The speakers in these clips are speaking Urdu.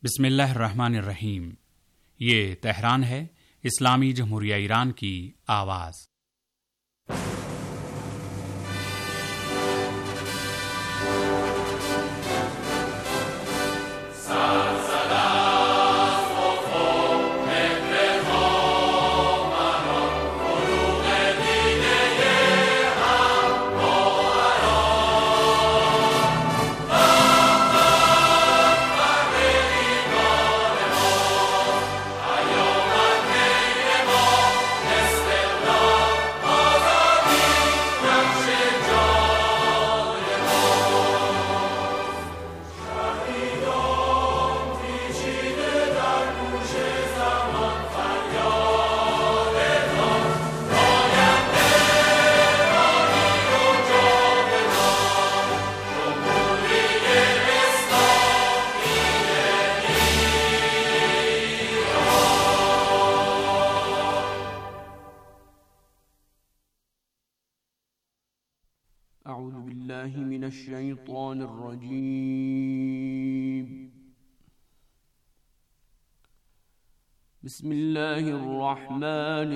बिस्मिल्लाहिर्रहमानिर्रहीम। ये तेहरान है, इस्लामी जमहूरिया ईरान की आवाज़। أعوذ بالله من الشيطان الرجيم. بسم الله الرحمن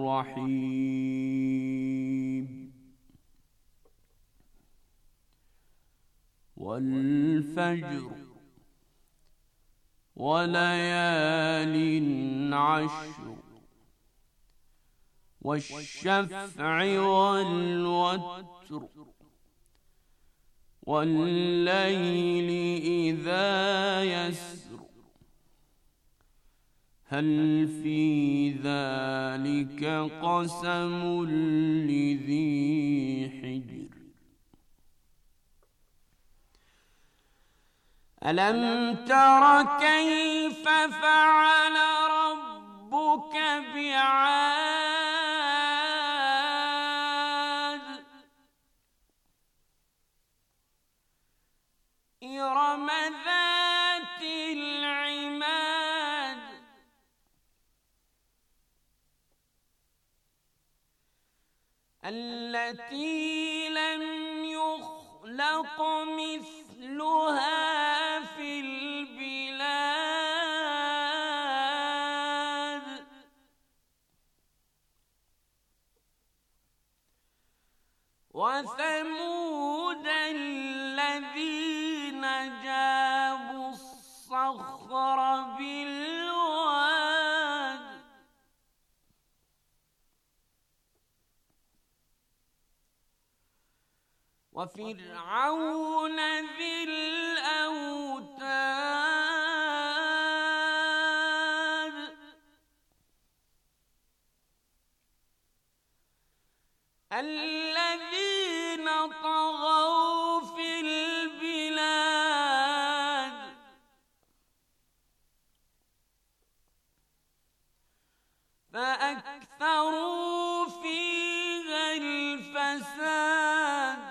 الرحيم. والفجر وليال عشر والشفع والوتر والليل إذا يسر هل في ذلك قسم لذي حجر ألم تر كيف فعل ربك بعاد إرم ذات العماد التي لم يخلق مثلها في البلاد وثمود الذين جابوا الصخر بالواد وفرعون ذي الأوتاد الذين طغوا في البلاد فأكثروا فيها الفساد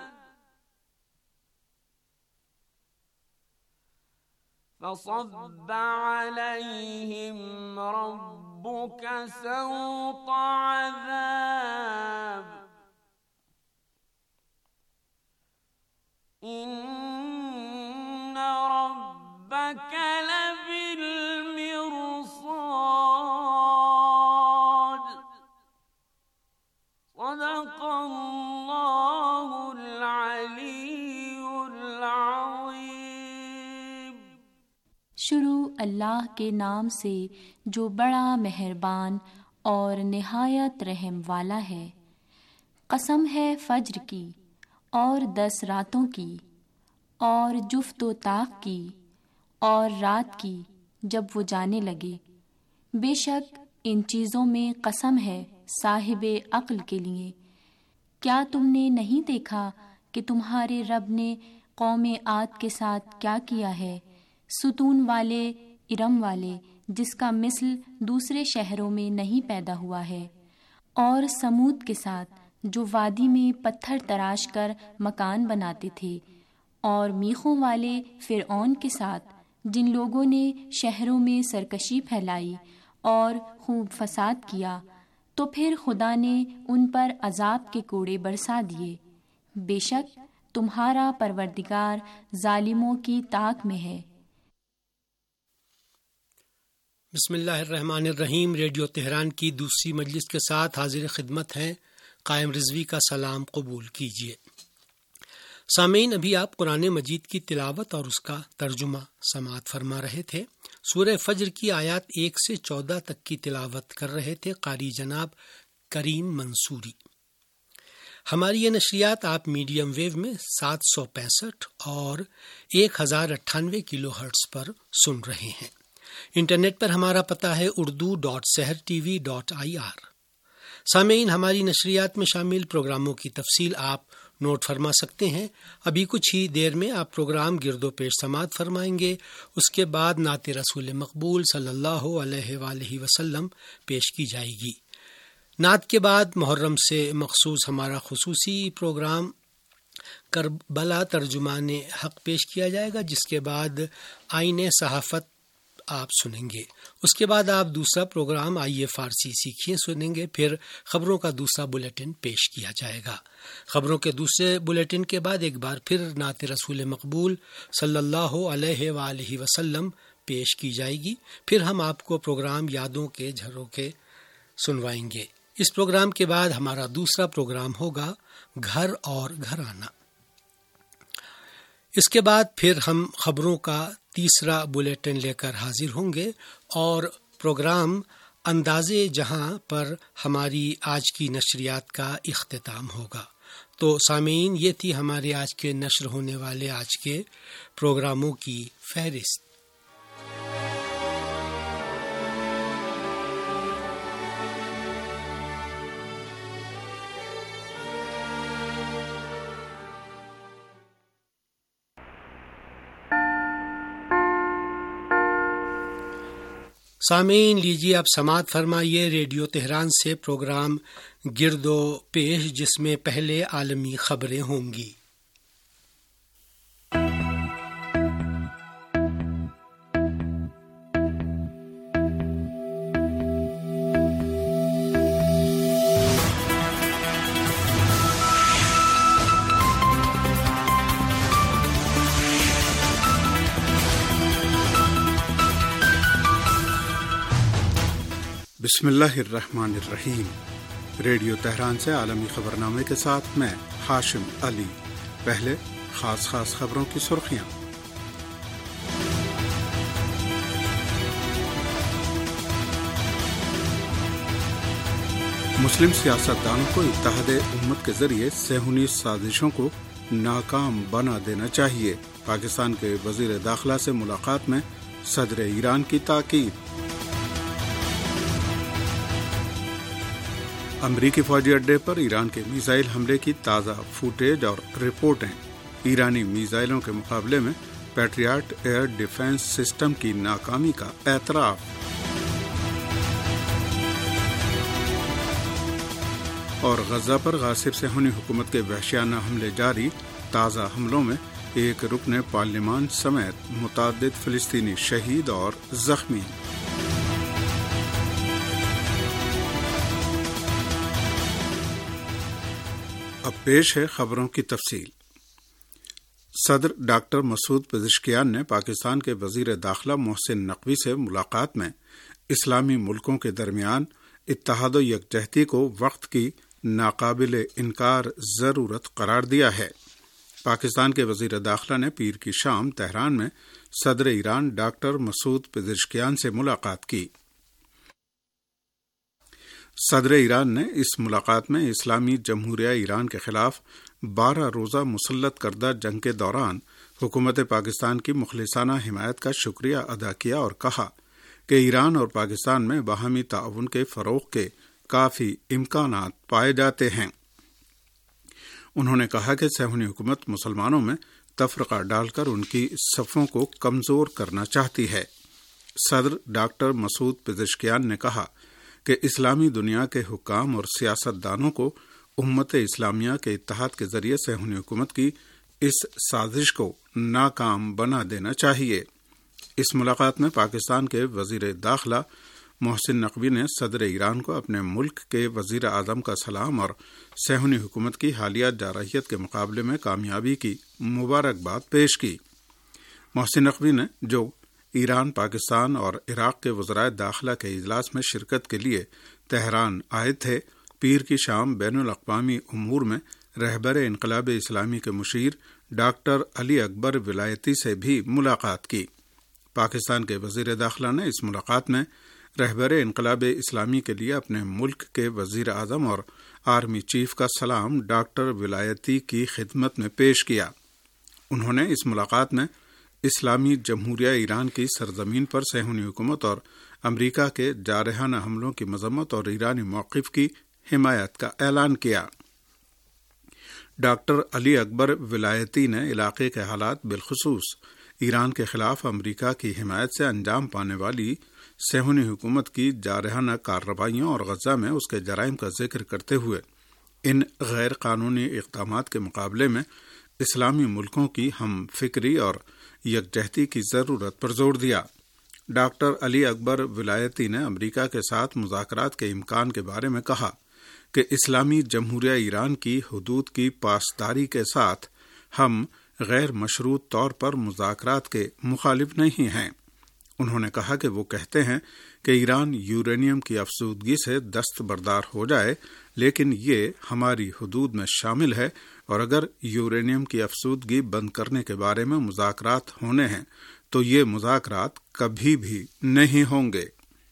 فصب عليهم ربك سوط عذاب إن ربك لبالمرصاد صدق الله العلي العظيم। शुरू अल्लाह के नाम से जो बड़ा मेहरबान और निहायत रहम वाला है। कसम है फज्र की और 10 रातों की और जुफ्त व ताक की और रात की जब वो जाने लगे। बेशक इन चीज़ों में कसम है साहिबे अक्ल के लिए। क्या तुमने नहीं देखा कि तुम्हारे रब ने कौमे आद के साथ क्या किया है, सुतून वाले इरम वाले, जिसका मिसल दूसरे शहरों में नहीं पैदा हुआ है, और समूद के साथ जो वादी में पत्थर तराश कर मकान बनाते थे, और मीखों वाले फिरऔन के साथ जिन लोगों ने शहरों में सरकशी फैलाई और खूब फसाद किया, तो फिर खुदा ने उन पर अजाब के कोड़े बरसा दिए। बेशक तुम्हारा परवरदिगार जालिमों की ताक में है। بسم اللہ الرحمن الرحیم۔ ریڈیو تہران کی دوسری مجلس کے ساتھ حاضر خدمت ہیں قائم رضوی کا سلام قبول کیجیے۔ سامعین، ابھی آپ قرآن مجید کی تلاوت اور اس کا ترجمہ سماعت فرما رہے تھے۔ سورہ فجر کی آیات 1 سے 14 تک کی تلاوت کر رہے تھے قاری جناب کریم منصوری۔ ہماری یہ نشریات آپ میڈیم ویو میں 765 اور 1098 کلو ہرٹز پر سن رہے ہیں۔ انٹرنیٹ پر ہمارا پتہ ہے urdu.sehrtv.ir۔ سامعین، ہماری نشریات میں شامل پروگراموں کی تفصیل آپ نوٹ فرما سکتے ہیں۔ ابھی کچھ ہی دیر میں آپ پروگرام گرد و پیش سماعت فرمائیں گے۔ اس کے بعد نعت رسول مقبول صلی اللہ علیہ وآلہ وسلم پیش کی جائے گی۔ نعت کے بعد محرم سے مخصوص ہمارا خصوصی پروگرام کربلا ترجمان حق پیش کیا جائے گا، جس کے بعد آئین صحافت آپ سنیں گے۔ اس کے بعد آپ دوسرا پروگرام آئیے فارسی سیکھیے سنیں گے۔ پھر خبروں کا دوسرا بلیٹن پیش کیا جائے گا۔ خبروں کے دوسرے بلیٹن کے بعد ایک بار پھر نعت رسول مقبول صلی اللہ علیہ وآلہ وسلم پیش کی جائے گی۔ پھر ہم آپ کو پروگرام یادوں کے جھروکے سنوائیں گے۔ اس پروگرام کے بعد ہمارا دوسرا پروگرام ہوگا گھر اور گھرانہ۔ اس کے بعد پھر ہم خبروں کا تیسرا بلیٹن لے کر حاضر ہوں گے اور پروگرام انداز جہاں پر ہماری آج کی نشریات کا اختتام ہوگا۔ تو سامعین، یہ تھی ہمارے آج کے نشر ہونے والے آج کے پروگراموں کی فہرست۔ سامعین، لیجیے اب سماعت فرمائیے ریڈیو تہران سے پروگرام گرد و پیش، جس میں پہلے عالمی خبریں ہوں گی۔ بسم اللہ الرحمن الرحیم۔ ریڈیو تہران سے عالمی خبرنامے کے ساتھ میں ہاشم علی۔ پہلے خاص خبروں کی سرخیاں۔ مسلم سیاستدانوں کو اتحاد امت کے ذریعے صہیونی سازشوں کو ناکام بنا دینا چاہیے۔ پاکستان کے وزیر داخلہ سے ملاقات میں صدر ایران کی تاکید۔ امریکی فوجی اڈے پر ایران کے میزائل حملے کی تازہ فوٹیج اور رپورٹیں۔ ایرانی میزائلوں کے مقابلے میں پیٹریاٹ ایئر ڈیفنس سسٹم کی ناکامی کا اعتراف۔ اور غزہ پر غاصب صہیونی حکومت کے وحشیانہ حملے جاری۔ تازہ حملوں میں ایک رکن پارلیمان سمیت متعدد فلسطینی شہید اور زخمی۔ اب پیش ہے خبروں کی تفصیل۔ صدر ڈاکٹر مسعود پزشکیان نے پاکستان کے وزیر داخلہ محسن نقوی سے ملاقات میں اسلامی ملکوں کے درمیان اتحاد و یکجہتی کو وقت کی ناقابل انکار ضرورت قرار دیا ہے۔ پاکستان کے وزیر داخلہ نے پیر کی شام تہران میں صدر ایران ڈاکٹر مسعود پزشکیان سے ملاقات کی۔ صدر ایران نے اس ملاقات میں اسلامی جمہوریہ ایران کے خلاف 12 روزہ مسلط کردہ جنگ کے دوران حکومت پاکستان کی مخلصانہ حمایت کا شکریہ ادا کیا اور کہا کہ ایران اور پاکستان میں باہمی تعاون کے فروغ کے کافی امکانات پائے جاتے ہیں۔ انہوں نے کہا کہ صہیونی حکومت مسلمانوں میں تفرقہ ڈال کر ان کی صفوں کو کمزور کرنا چاہتی ہے۔ صدر ڈاکٹر مسعود پزشکیان نے کہا کہ اسلامی دنیا کے حکام اور سیاست دانوں کو امت اسلامیہ کے اتحاد کے ذریعے صہیونی حکومت کی اس سازش کو ناکام بنا دینا چاہیے۔ اس ملاقات میں پاکستان کے وزیر داخلہ محسن نقوی نے صدر ایران کو اپنے ملک کے وزیر اعظم کا سلام اور صہیونی حکومت کی حالیہ جارحیت کے مقابلے میں کامیابی کی مبارکباد پیش کی۔ محسن نقوی نے جو ایران، پاکستان اور عراق کے وزرائے داخلہ کے اجلاس میں شرکت کے لیے تہران آئے تھے، پیر کی شام بین الاقوامی امور میں رہبر انقلاب اسلامی کے مشیر ڈاکٹر علی اکبر ولایتی سے بھی ملاقات کی۔ پاکستان کے وزیر داخلہ نے اس ملاقات میں رہبر انقلاب اسلامی کے لیے اپنے ملک کے وزیر اعظم اور آرمی چیف کا سلام ڈاکٹر ولایتی کی خدمت میں پیش کیا۔ انہوں نے اس ملاقات میں اسلامی جمہوریہ ایران کی سرزمین پر صہیونی حکومت اور امریکہ کے جارحانہ حملوں کی مذمت اور ایرانی موقف کی حمایت کا اعلان کیا۔ ڈاکٹر علی اکبر ولایتی نے علاقے کے حالات، بالخصوص ایران کے خلاف امریکہ کی حمایت سے انجام پانے والی صہیونی حکومت کی جارحانہ کارروائیوں اور غزہ میں اس کے جرائم کا ذکر کرتے ہوئے ان غیر قانونی اقدامات کے مقابلے میں اسلامی ملکوں کی ہم فکری اور یکجہتی کی ضرورت پر زور دیا۔ ڈاکٹر علی اکبر ولایتی نے امریکہ کے ساتھ مذاکرات کے امکان کے بارے میں کہا کہ اسلامی جمہوریہ ایران کی حدود کی پاسداری کے ساتھ ہم غیر مشروط طور پر مذاکرات کے مخالف نہیں ہیں۔ انہوں نے کہا کہ وہ کہتے ہیں کہ ایران یورینیم کی افزودگی سے دستبردار ہو جائے، لیکن یہ ہماری حدود میں شامل ہے، اور اگر یورینیم کی افزودگی بند کرنے کے بارے میں مذاکرات ہونے ہیں تو یہ مذاکرات کبھی بھی نہیں ہوں گے۔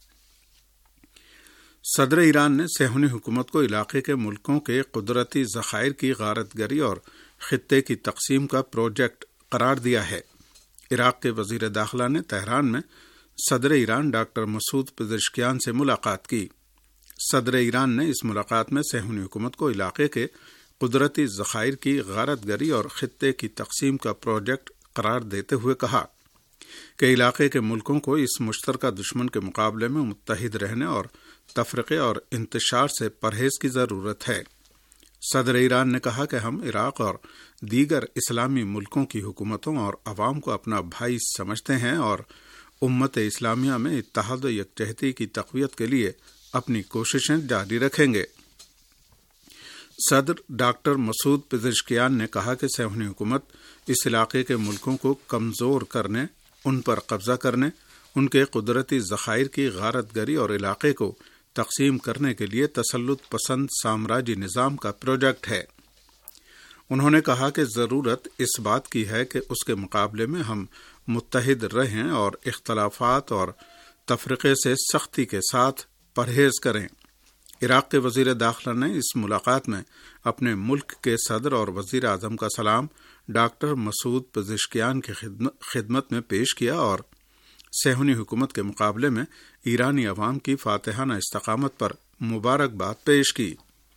صدر ایران نے صہیونی حکومت کو علاقے کے ملکوں کے قدرتی ذخائر کی غارت گری اور خطے کی تقسیم کا پروجیکٹ قرار دیا ہے۔ عراق کے وزیر داخلہ نے تہران میں صدر ایران ڈاکٹر مسعود پزشکیان سے ملاقات کی۔ صدر ایران نے اس ملاقات میں صہیونی حکومت کو علاقے کے قدرتی ذخائر کی غارت گری اور خطے کی تقسیم کا پروجیکٹ قرار دیتے ہوئے کہا کہ علاقے کے ملکوں کو اس مشترکہ دشمن کے مقابلے میں متحد رہنے اور تفرقے اور انتشار سے پرہیز کی ضرورت ہے۔ صدر ایران نے کہا کہ ہم عراق اور دیگر اسلامی ملکوں کی حکومتوں اور عوام کو اپنا بھائی سمجھتے ہیں اور امت اسلامیہ میں اتحاد و یکجہتی کی تقویت کے لیے اپنی کوششیں جاری رکھیں گے۔ صدر ڈاکٹر مسعود پزشکیان نے کہا کہ صہیونی حکومت اس علاقے کے ملکوں کو کمزور کرنے، ان پر قبضہ کرنے، ان کے قدرتی ذخائر کی غارت گری اور علاقے کو تقسیم کرنے کے لیے تسلط پسند سامراجی نظام کا پروجیکٹ ہے۔ انہوں نے کہا کہ ضرورت اس بات کی ہے کہ اس کے مقابلے میں ہم متحد رہیں اور اختلافات اور تفرقے سے سختی کے ساتھ پرہیز کریں۔ عراق کے وزیر داخلہ نے اس ملاقات میں اپنے ملک کے صدر اور وزیر اعظم کا سلام ڈاکٹر مسعود پزشکیان کی خدمت میں پیش کیا اور صہیونی حکومت کے مقابلے میں ایرانی عوام کی فاتحانہ استقامت پر مبارکباد پیش کی۔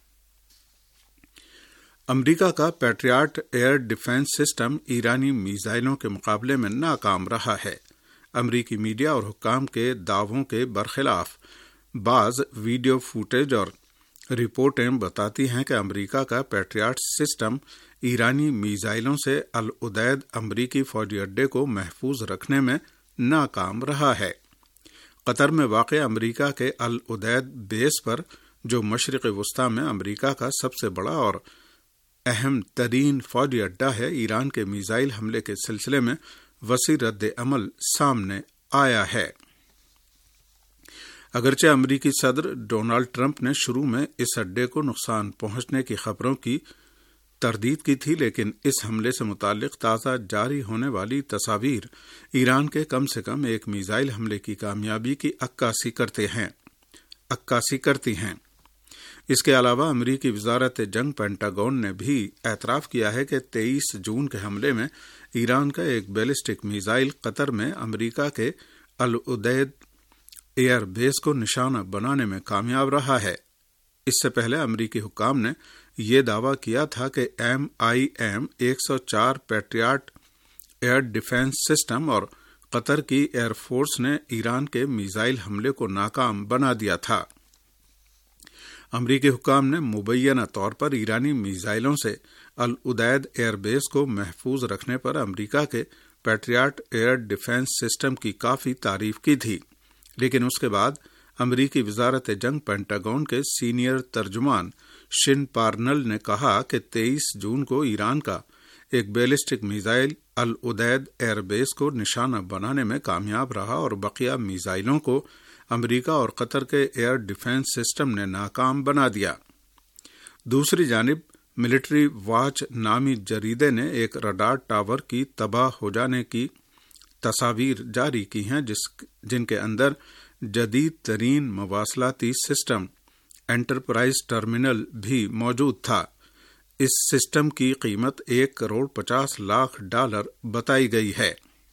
امریکہ کا پیٹریاٹ ایئر ڈیفنس سسٹم ایرانی میزائلوں کے مقابلے میں ناکام رہا ہے۔ امریکی میڈیا اور حکام کے دعووں کے برخلاف بعض ویڈیو فوٹیج اور رپورٹیں بتاتی ہیں کہ امریکہ کا پیٹریاٹ سسٹم ایرانی میزائلوں سے العدید امریکی فوجی اڈے کو محفوظ رکھنے میں ناکام رہا ہے۔ قطر میں واقع امریکہ کے العدید بیس پر، جو مشرق وسطی میں امریکہ کا سب سے بڑا اور اہم ترین فوجی اڈا ہے، ایران کے میزائل حملے کے سلسلے میں وسیع رد عمل سامنے آیا ہے۔ اگرچہ امریکی صدر ڈونالڈ ٹرمپ نے شروع میں اس اڈے کو نقصان پہنچنے کی خبروں کی تردید کی تھی، لیکن اس حملے سے متعلق تازہ جاری ہونے والی تصاویر ایران کے کم سے کم ایک میزائل حملے کی کامیابی کی عکاسی کرتی ہیں۔ اس کے علاوہ امریکی وزارت جنگ پینٹاگون نے بھی اعتراف کیا ہے کہ 23 جون کے حملے میں ایران کا ایک بیلسٹک میزائل قطر میں امریکہ کے العدید ایئر بیس کو نشانہ بنانے میں کامیاب رہا ہے۔ اس سے پہلے امریکی حکام نے یہ دعویٰ کیا تھا کہ MIM 104 Patriot air defence system اور قطر کی ایئر فورس نے ایران کے میزائل حملے کو ناکام بنا دیا تھا۔ امریکی حکام نے مبینہ طور پر ایرانی میزائلوں سے العدید ایئر بیس کو محفوظ رکھنے پر امریکہ کے پیٹریاٹ ایئر ڈیفنس سسٹم کی کافی تعریف کی تھی، لیکن اس کے بعد امریکی وزارت جنگ پینٹاگون کے سینئر ترجمان شن پارنل نے کہا کہ 23 جون کو ایران کا ایک ballistic missile Al Udeid air base کو نشانہ بنانے میں کامیاب رہا اور بقیہ میزائلوں کو امریکہ اور قطر کے ایئر ڈیفنس سسٹم نے ناکام بنا دیا۔ دوسری جانب ملٹری واچ نامی جریدے نے ایک رڈار ٹاور کی تباہ ہو جانے کی تصاویر جاری کی ہیں جن کے اندر جدید ترین مواصلاتی سسٹم انٹرپرائز ٹرمینل بھی موجود تھا۔ اس سسٹم کی قیمت $1,50,00,000 بتائی گئی ہے۔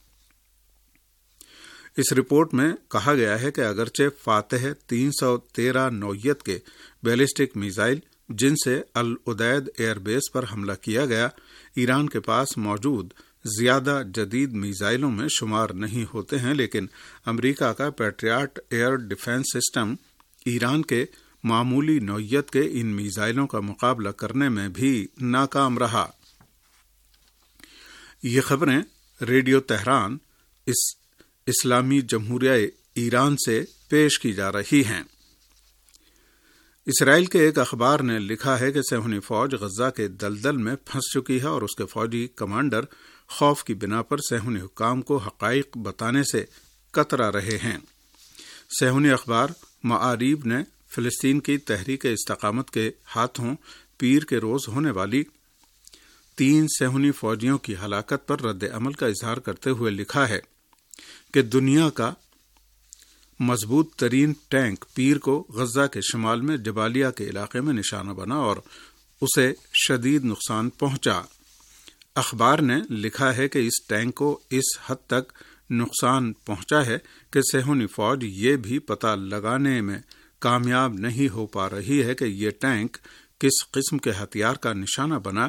اس رپورٹ میں کہا گیا ہے کہ اگرچہ فاتح 313 نوعیت کے بیلسٹک میزائل جن سے العدید ایئر بیس پر حملہ کیا گیا ایران کے پاس موجود زیادہ جدید میزائلوں میں شمار نہیں ہوتے ہیں، لیکن امریکہ کا Patriot air defence system Iran کے معمولی نوعیت کے ان میزائلوں کا مقابلہ کرنے میں بھی ناکام رہا۔ یہ خبریں ریڈیو تہران اسلامی جمہوریہ ایران سے پیش کی جا رہی ہیں۔ اسرائیل کے ایک اخبار نے لکھا ہے کہ صہیونی فوج غزہ کے دلدل میں پھنس چکی ہے اور اس کے فوجی کمانڈر خوف کی بنا پر صہیونی حکام کو حقائق بتانے سے کترا رہے ہیں۔ صہیونی اخبار معاریب نے فلسطین کی تحریک استقامت کے ہاتھوں پیر کے روز ہونے والی 3 صہیونی فوجیوں کی ہلاکت پر رد عمل کا اظہار کرتے ہوئے لکھا ہے کہ دنیا کا مضبوط ترین ٹینک پیر کو غزہ کے شمال میں جبالیہ کے علاقے میں نشانہ بنا اور اسے شدید نقصان پہنچا۔ اخبار نے لکھا ہے کہ اس ٹینک کو اس حد تک نقصان پہنچا ہے کہ صہیونی فوج یہ بھی پتہ لگانے میں کامیاب نہیں ہو پا رہی ہے کہ یہ ٹینک کس قسم کے ہتھیار کا نشانہ بنا،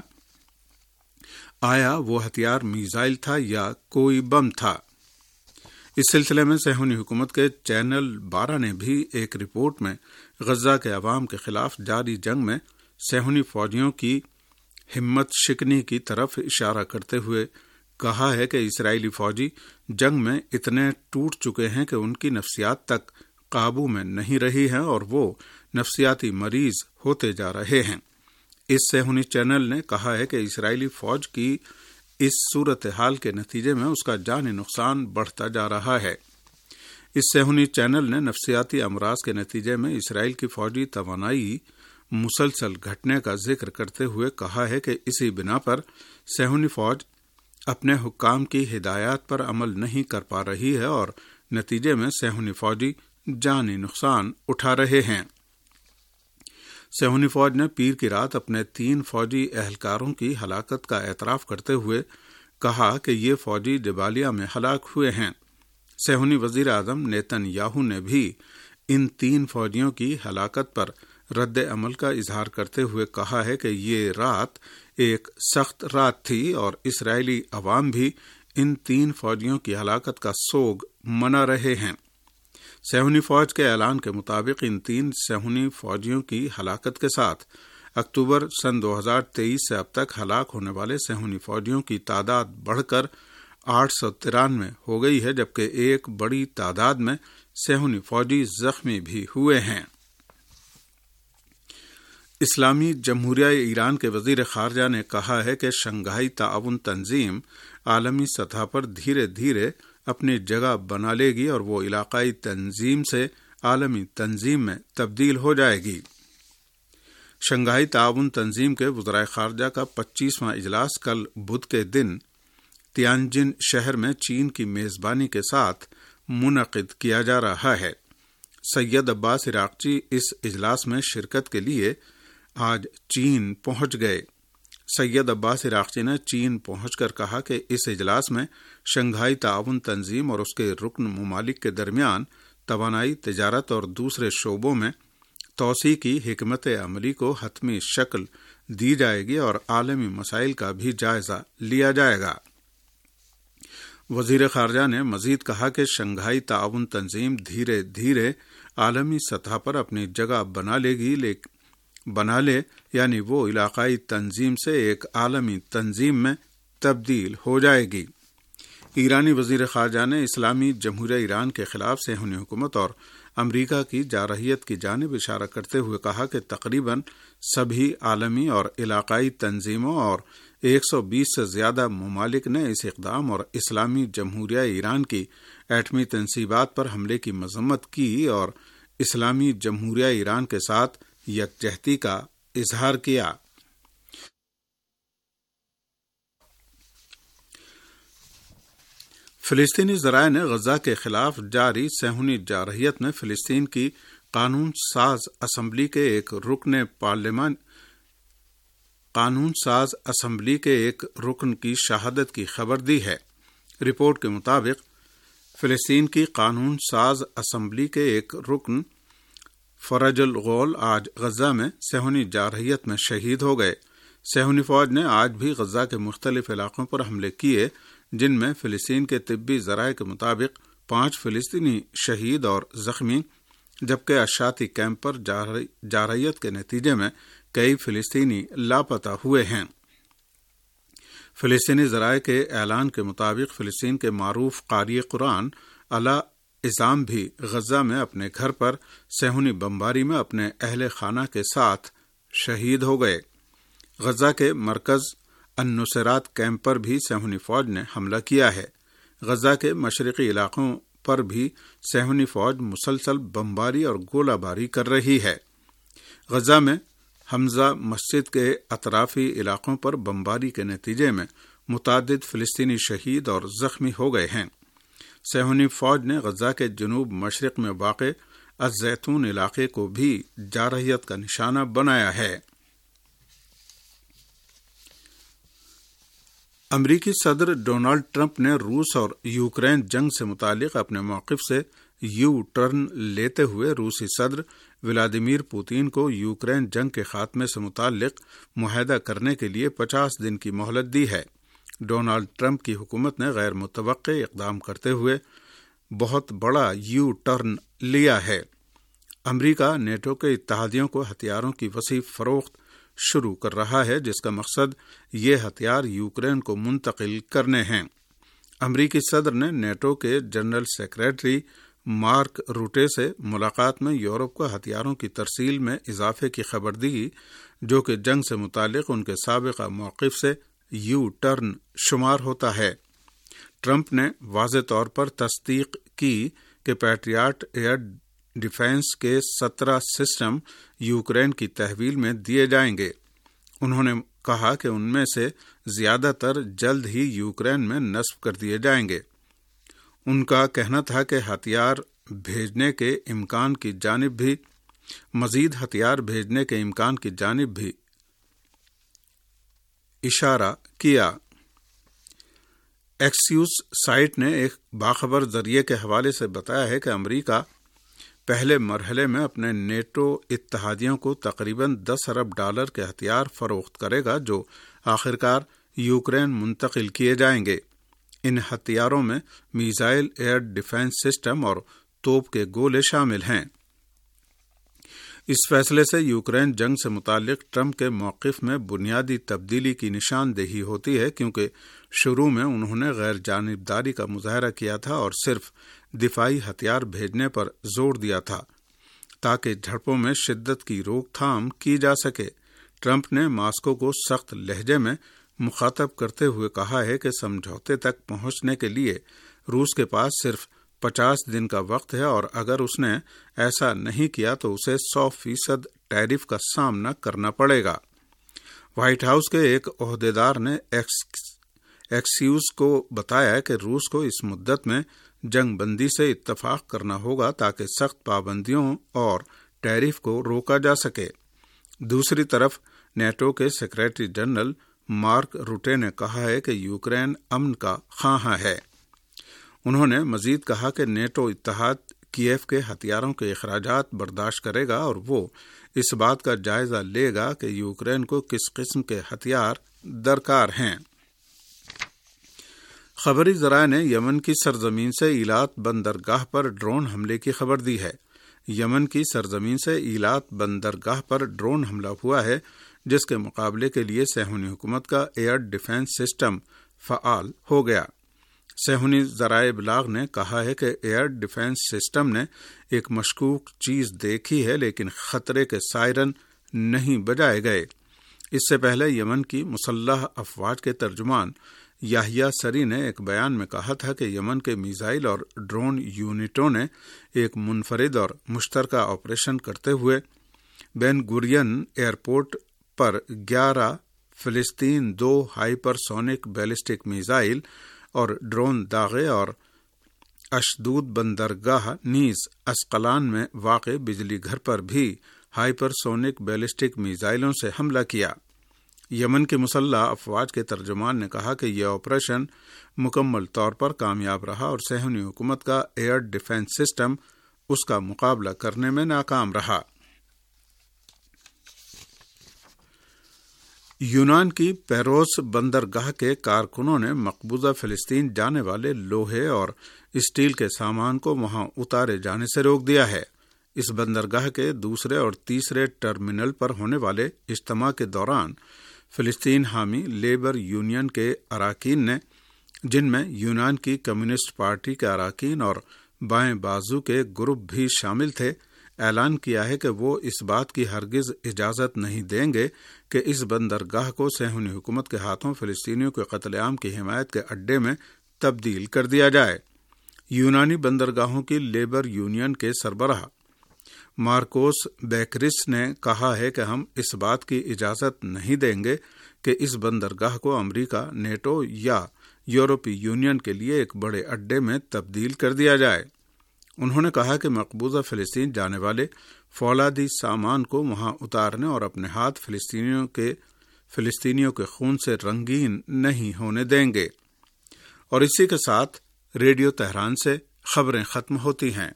آیا وہ ہتھیار میزائل تھا یا کوئی بم تھا۔ اس سلسلے میں صہیونی حکومت کے چینل 12 نے بھی ایک رپورٹ میں غزہ کے عوام کے خلاف جاری جنگ میں صہیونی فوجیوں کی ہمت شکنی کی طرف اشارہ کرتے ہوئے کہا ہے کہ اسرائیلی فوجی جنگ میں اتنے ٹوٹ چکے ہیں کہ ان کی نفسیات تک قابو میں نہیں رہی ہیں اور وہ نفسیاتی مریض ہوتے جا رہے ہیں۔ اس صہیونی چینل نے کہا ہے کہ اسرائیلی فوج کی اس صورتحال کے نتیجے میں اس کا جانی نقصان بڑھتا جا رہا ہے۔ اس صہیونی چینل نے نفسیاتی امراض کے نتیجے میں اسرائیل کی فوجی توانائی مسلسل گھٹنے کا ذکر کرتے ہوئے کہا ہے کہ اسی بنا پر صہیونی فوج اپنے حکام کی ہدایات پر عمل نہیں کر پا رہی ہے اور نتیجے میں صہیونی فوجی جانی نقصان اٹھا رہے ہیں۔ صہیونی فوج نے پیر کی رات اپنے 3 فوجی اہلکاروں کی ہلاکت کا اعتراف کرتے ہوئے کہا کہ یہ فوجی جبالیہ میں ہلاک ہوئے ہیں۔ صہیونی وزیر اعظم نیتن یاہو نے بھی ان 3 فوجیوں کی ہلاکت پر رد عمل کا اظہار کرتے ہوئے کہا ہے کہ یہ رات ایک سخت رات تھی اور اسرائیلی عوام بھی ان 3 فوجیوں کی ہلاکت کا سوگ منا رہے ہیں۔ صہیونی فوج کے اعلان کے مطابق ان 3 صہیونی فوجیوں کی ہلاکت کے ساتھ اکتوبر سن 2023 سے اب تک ہلاک ہونے والے صہیونی فوجیوں کی تعداد بڑھ کر 893 ہو گئی ہے، جبکہ ایک بڑی تعداد میں صہیونی فوجی زخمی بھی ہوئے ہیں۔ اسلامی جمہوریہ ایران کے وزیر خارجہ نے کہا ہے کہ شنگھائی تعاون تنظیم عالمی سطح پر دھیرے دھیرے اپنی جگہ بنا لے گی اور وہ علاقائی تنظیم سے عالمی تنظیم میں تبدیل ہو جائے گی۔ شنگھائی تعاون تنظیم کے وزرائے خارجہ کا 25واں اجلاس کل بدھ کے دن تیانجن شہر میں چین کی میزبانی کے ساتھ منعقد کیا جا رہا ہے۔ سید عباس عراقچی اس اجلاس میں شرکت کے لیے آج چین پہنچ گئے۔ سید عباس عراقچی نے چین پہنچ کر کہا کہ اس اجلاس میں شنگھائی تعاون تنظیم اور اس کے رکن ممالک کے درمیان توانائی، تجارت اور دوسرے شعبوں میں توسیع کی حکمت عملی کو حتمی شکل دی جائے گی اور عالمی مسائل کا بھی جائزہ لیا جائے گا۔ وزیر خارجہ نے مزید کہا کہ شنگھائی تعاون تنظیم دھیرے دھیرے عالمی سطح پر اپنی جگہ بنا لے یعنی وہ علاقائی تنظیم سے ایک عالمی تنظیم میں تبدیل ہو جائے گی۔ ایرانی وزیر خارجہ نے اسلامی جمہوریہ ایران کے خلاف صہیونی حکومت اور امریکہ کی جارحیت کی جانب اشارہ کرتے ہوئے کہا کہ تقریباً سبھی عالمی اور علاقائی تنظیموں اور 120 سے زیادہ ممالک نے اس اقدام اور اسلامی جمہوریہ ایران کی ایٹمی تنصیبات پر حملے کی مذمت کی اور اسلامی جمہوریہ ایران کے ساتھ یکجہتی کا اظہار کیا۔ فلسطینی ذرائع نے غزہ کے خلاف جاری صہیونی جارحیت میں فلسطین کی قانون ساز اسمبلی کے ایک رکن کی شہادت کی خبر دی ہے۔ رپورٹ کے مطابق فلسطین کی قانون ساز اسمبلی کے ایک رکن فرج الغول آج غزہ میں صہیونی جارحیت میں شہید ہو گئے۔ صہیونی فوج نے آج بھی غزہ کے مختلف علاقوں پر حملے کیے، جن میں فلسطین کے طبی ذرائع کے مطابق 5 فلسطینی شہید اور زخمی، جبکہ اشاتی کیمپ پر جارحیت کے نتیجے میں کئی فلسطینی لاپتہ ہوئے ہیں۔ فلسطینی ذرائع کے اعلان کے مطابق فلسطین کے معروف قاری قرآن علا عزام بھی غزہ میں اپنے گھر پر صہیونی بمباری میں اپنے اہل خانہ کے ساتھ شہید ہو گئے۔ غزہ کے مرکز النصیرات کیمپ پر بھی صہیونی فوج نے حملہ کیا ہے۔ غزہ کے مشرقی علاقوں پر بھی صہیونی فوج مسلسل بمباری اور گولہ باری کر رہی ہے۔ غزہ میں حمزہ مسجد کے اطرافی علاقوں پر بمباری کے نتیجے میں متعدد فلسطینی شہید اور زخمی ہو گئے ہیں۔ صہیونی فوج نے غزہ کے جنوب مشرق میں واقع الزیتون علاقے کو بھی جارحیت کا نشانہ بنایا ہے۔ امریکی صدر ڈونلڈ ٹرمپ نے روس اور یوکرین جنگ سے متعلق اپنے موقف سے یو ٹرن لیتے ہوئے روسی صدر ولادیمیر پوتین کو یوکرین جنگ کے خاتمے سے متعلق معاہدہ کرنے کے لیے 50 دن کی مہلت دی ہے۔ ڈونلڈ ٹرمپ کی حکومت نے غیر متوقع اقدام کرتے ہوئے بہت بڑا یو ٹرن لیا ہے۔ امریکہ نیٹو کے اتحادیوں کو ہتھیاروں کی وسیع فروخت شروع کر رہا ہے، جس کا مقصد یہ ہتھیار یوکرین کو منتقل کرنے ہیں۔ امریکی صدر نے نیٹو کے جنرل سیکریٹری مارک روٹے سے ملاقات میں یورپ کو ہتھیاروں کی ترسیل میں اضافے کی خبر دی، جو کہ جنگ سے متعلق ان کے سابقہ موقف سے یو ٹرن شمار ہوتا ہے۔ ٹرمپ نے واضح طور پر تصدیق کی کہ پیٹریاٹ ایئر ڈیفنس کے 17 سسٹم یوکرین کی تحویل میں دیے جائیں گے۔ انہوں نے کہا کہ ان میں سے زیادہ تر جلد ہی یوکرین میں نصب کر دیے جائیں گے۔ ان کا کہنا تھا کہ ہتھیار بھیجنے کے امکان کی جانب بھی مزید ہتھیار بھیجنے کے امکان کی جانب بھی اشارہ کیا۔ ایکسیوس سائٹ نے ایک باخبر ذریعے کے حوالے سے بتایا ہے کہ امریکہ پہلے مرحلے میں اپنے نیٹو اتحادیوں کو تقریباً $10 ارب کے ہتھیار فروخت کرے گا، جو آخرکار یوکرین منتقل کیے جائیں گے۔ ان ہتھیاروں میں میزائل ایئر ڈیفنس سسٹم اور توپ کے گولے شامل ہیں۔ اس فیصلے سے یوکرین جنگ سے متعلق ٹرمپ کے موقف میں بنیادی تبدیلی کی نشاندہی ہوتی ہے، کیونکہ شروع میں انہوں نے غیر جانبداری کا مظاہرہ کیا تھا اور صرف دفاعی ہتھیار بھیجنے پر زور دیا تھا تاکہ جھڑپوں میں شدت کی روک تھام کی جا سکے۔ ٹرمپ نے ماسکو کو سخت لہجے میں مخاطب کرتے ہوئے کہا ہے کہ سمجھوتے تک پہنچنے کے لیے روس کے پاس صرف 50 دن کا وقت ہے، اور اگر اس نے ایسا نہیں کیا تو اسے 100% ٹیرف کا سامنا کرنا پڑے گا۔ وائٹ ہاؤس کے ایک عہدیدار نے ایکسیوس کو بتایا کہ روس کو اس مدت میں جنگ بندی سے اتفاق کرنا ہوگا تاکہ سخت پابندیوں اور ٹیرف کو روکا جا سکے۔ دوسری طرف نیٹو کے سیکریٹری جنرل مارک روٹے نے کہا ہے کہ یوکرین امن کا خواہاں ہے۔ انہوں نے مزید کہا کہ نیٹو اتحاد کیف کے ہتھیاروں کے اخراجات برداشت کرے گا اور وہ اس بات کا جائزہ لے گا کہ یوکرین کو کس قسم کے ہتھیار درکار ہیں۔ خبری ذرائع نے یمن کی سرزمین سے ایلات بندرگاہ پر ڈرون حملے کی خبر دی ہے۔ یمن کی سرزمین سے ایلات بندرگاہ پر ڈرون حملہ ہوا ہے، جس کے مقابلے کے لیے صہیونی حکومت کا ایئر ڈیفنس سسٹم فعال ہو گیا۔ صہیونی ذرائع ابلاغ نے کہا ہے کہ ایئر ڈیفنس سسٹم نے ایک مشکوک چیز دیکھی ہے، لیکن خطرے کے سائرن نہیں بجائے گئے۔ اس سے پہلے یمن کی مسلح افواج کے ترجمان یحییٰ سری نے ایک بیان میں کہا تھا کہ یمن کے میزائل اور ڈرون یونٹوں نے ایک منفرد اور مشترکہ آپریشن کرتے ہوئے بین گورین ایئرپورٹ پر 11 فلسطین 2 ہائپر سونک بیلسٹک میزائل اور ڈرون داغے اور اشدود بندرگاہ نیز اسقلان میں واقع بجلی گھر پر بھی ہائپر سونک بیلسٹک میزائلوں سے حملہ کیا۔ یمن کی مسلح افواج کے ترجمان نے کہا کہ یہ آپریشن مکمل طور پر کامیاب رہا اور صہیونی حکومت کا ایئر ڈیفنس سسٹم اس کا مقابلہ کرنے میں ناکام رہا۔ یونان کی پیروس بندرگاہ کے کارکنوں نے مقبوضہ فلسطین جانے والے لوہے اور اسٹیل کے سامان کو وہاں اتارے جانے سے روک دیا ہے۔ اس بندرگاہ کے دوسرے اور تیسرے ٹرمینل پر ہونے والے اجتماع کے دوران فلسطین حامی لیبر یونین کے اراکین نے، جن میں یونان کی کمیونسٹ پارٹی کے اراکین اور بائیں بازو کے گروپ بھی شامل تھے، اعلان کیا ہے کہ وہ اس بات کی ہرگز اجازت نہیں دیں گے کہ اس بندرگاہ کو صہیونی حکومت کے ہاتھوں فلسطینیوں کے قتل عام کی حمایت کے اڈے میں تبدیل کر دیا جائے۔ یونانی بندرگاہوں کی لیبر یونین کے سربراہ مارکوس بیکرس نے کہا ہے کہ ہم اس بات کی اجازت نہیں دیں گے کہ اس بندرگاہ کو امریکہ، نیٹو یا یورپی یونین کے لیے ایک بڑے اڈے میں تبدیل کر دیا جائے۔ انہوں نے کہا کہ مقبوضہ فلسطین جانے والے فولادی سامان کو وہاں اتارنے اور اپنے ہاتھ فلسطینیوں کے خون سے رنگین نہیں ہونے دیں گے۔ اور اسی کے ساتھ ریڈیو تہران سے خبریں ختم ہوتی ہیں۔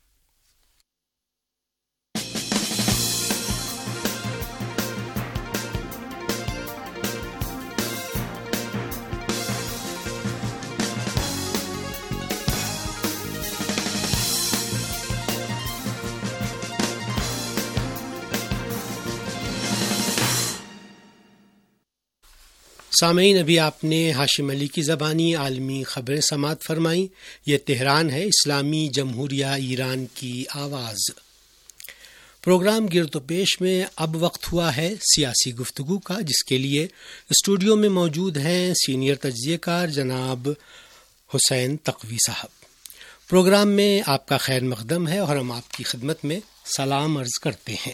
سامعین، ابھی آپ نے ہاشم علی کی زبانی عالمی خبریں سماعت فرمائیں۔ یہ تہران ہے، اسلامی جمہوریہ ایران کی آواز۔ پروگرام گرد و پیش میں اب وقت ہوا ہے سیاسی گفتگو کا، جس کے لیے اسٹوڈیو میں موجود ہیں سینئر تجزیہ کار جناب حسین تقوی صاحب۔ پروگرام میں آپ کا خیر مقدم ہے اور ہم آپ کی خدمت میں سلام عرض کرتے ہیں۔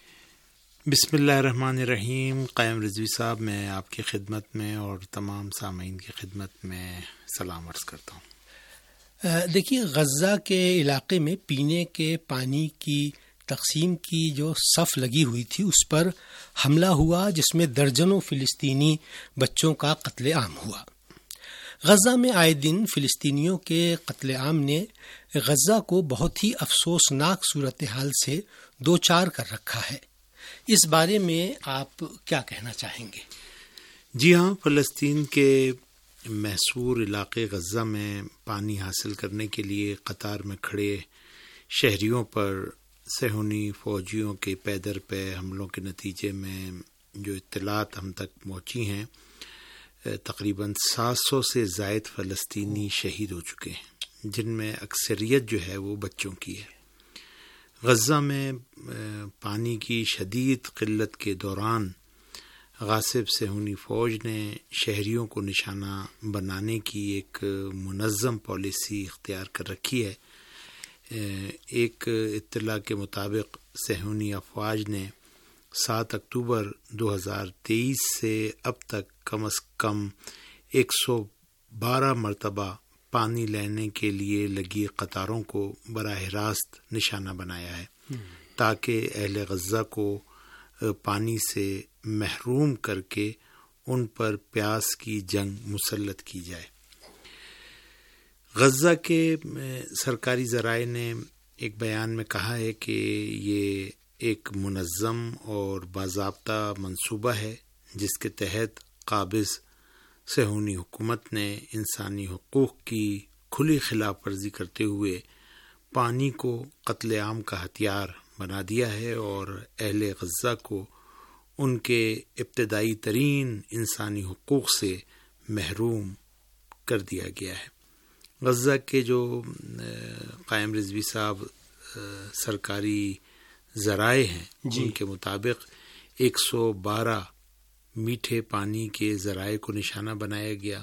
بسم اللہ الرحمن الرحیم۔ قائم رضوی صاحب، میں آپ کی خدمت میں اور تمام سامعین کی خدمت میں سلام عرض کرتا ہوں۔ دیکھیے، غزہ کے علاقے میں پینے کے پانی کی تقسیم کی جو صف لگی ہوئی تھی اس پر حملہ ہوا، جس میں درجنوں فلسطینی بچوں کا قتل عام ہوا۔ غزہ میں آئے دن فلسطینیوں کے قتل عام نے غزہ کو بہت ہی افسوسناک صورتحال سے دوچار کر رکھا ہے۔ اس بارے میں آپ کیا کہنا چاہیں گے؟ جی ہاں، فلسطین کے محصور علاقے غزہ میں پانی حاصل کرنے کے لیے قطار میں کھڑے شہریوں پر صہیونی فوجیوں کے پے در پے حملوں کے نتیجے میں جو اطلاعات ہم تک پہنچی ہیں، تقریباً 700 سے زائد فلسطینی شہید ہو چکے ہیں، جن میں اکثریت جو ہے وہ بچوں کی ہے۔ غزہ میں پانی کی شدید قلت کے دوران غاصب صہیونی فوج نے شہریوں کو نشانہ بنانے کی ایک منظم پالیسی اختیار کر رکھی ہے۔ ایک اطلاع کے مطابق صہیونی افواج نے 7 اکتوبر 2023 سے اب تک کم از کم 112 مرتبہ پانی لینے کے لیے لگی قطاروں کو براہ راست نشانہ بنایا ہے، تاکہ اہل غزہ کو پانی سے محروم کر کے ان پر پیاس کی جنگ مسلط کی جائے۔ غزہ کے سرکاری ذرائع نے ایک بیان میں کہا ہے کہ یہ ایک منظم اور باضابطہ منصوبہ ہے، جس کے تحت قابض صہیونی حکومت نے انسانی حقوق کی کھلی خلاف ورزی کرتے ہوئے پانی کو قتل عام کا ہتھیار بنا دیا ہے اور اہل غزہ کو ان کے ابتدائی ترین انسانی حقوق سے محروم کر دیا گیا ہے۔ غزہ کے جو قائم رضوی صاحب سرکاری ذرائع ہیں، ان کے مطابق 112 میٹھے پانی کے ذرائع کو نشانہ بنایا گیا.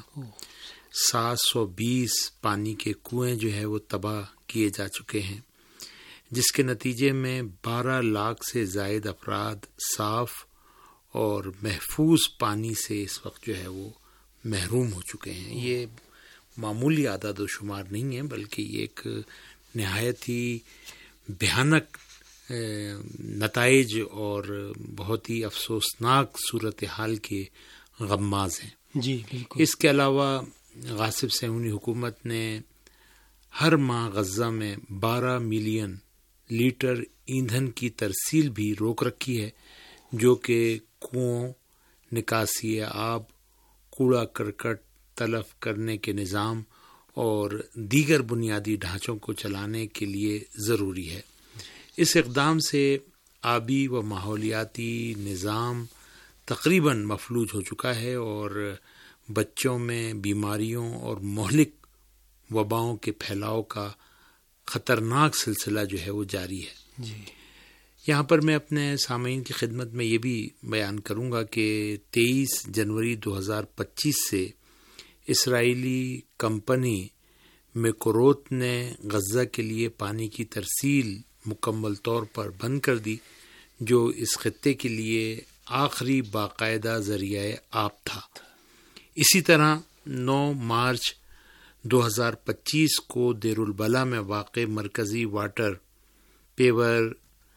720 پانی کے کنویں جو ہے وہ تباہ کیے جا چکے ہیں، جس کے نتیجے میں 12 لاکھ سے زائد افراد صاف اور محفوظ پانی سے اس وقت جو ہے وہ محروم ہو چکے ہیں. یہ معمولی اعداد و شمار نہیں ہے، بلکہ یہ ایک نہایت ہی بھیانک نتائج اور بہت ہی افسوسناک صورتحال کے غماز ہیں. جی بالکل. اس کے علاوہ غاصب صہیونی حکومت نے ہر ماہ غزہ میں 12 ملین لیٹر ایندھن کی ترسیل بھی روک رکھی ہے، جو کہ کنوؤں، نکاسی آب، کوڑا کرکٹ تلف کرنے کے نظام اور دیگر بنیادی ڈھانچوں کو چلانے کے لیے ضروری ہے. اس اقدام سے آبی و ماحولیاتی نظام تقریباً مفلوج ہو چکا ہے اور بچوں میں بیماریوں اور مہلک وباؤں کے پھیلاؤ کا خطرناک سلسلہ جو ہے وہ جاری ہے. جی یہاں پر میں اپنے سامعین کی خدمت میں یہ بھی بیان کروں گا کہ 23 جنوری 2025 سے اسرائیلی کمپنی میکوروت نے غزہ کے لیے پانی کی ترسیل مکمل طور پر بند کر دی، جو اس خطے کے لیے آخری باقاعدہ ذریعہ آب تھا. اسی طرح 9 مارچ 2025 کو دیر البلح میں واقع مرکزی واٹر پیور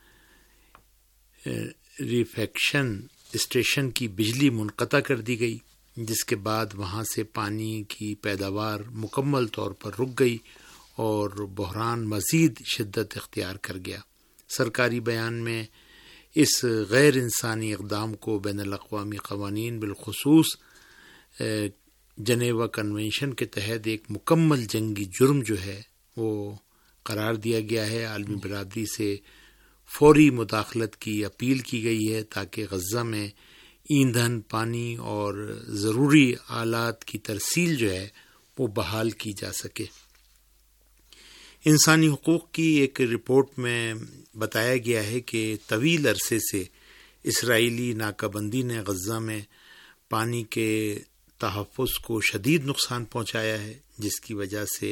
ریفیکشن اسٹیشن کی بجلی منقطع کر دی گئی، جس کے بعد وہاں سے پانی کی پیداوار مکمل طور پر رک گئی اور بحران مزید شدت اختیار کر گیا. سرکاری بیان میں اس غیر انسانی اقدام کو بین الاقوامی قوانین بالخصوص جنیوا کنونشن کے تحت ایک مکمل جنگی جرم جو ہے وہ قرار دیا گیا ہے. عالمی برادری سے فوری مداخلت کی اپیل کی گئی ہے تاکہ غزہ میں ایندھن، پانی اور ضروری آلات کی ترسیل جو ہے وہ بحال کی جا سکے. انسانی حقوق کی ایک رپورٹ میں بتایا گیا ہے کہ طویل عرصے سے اسرائیلی ناکہ بندی نے غزہ میں پانی کے تحفظ کو شدید نقصان پہنچایا ہے، جس کی وجہ سے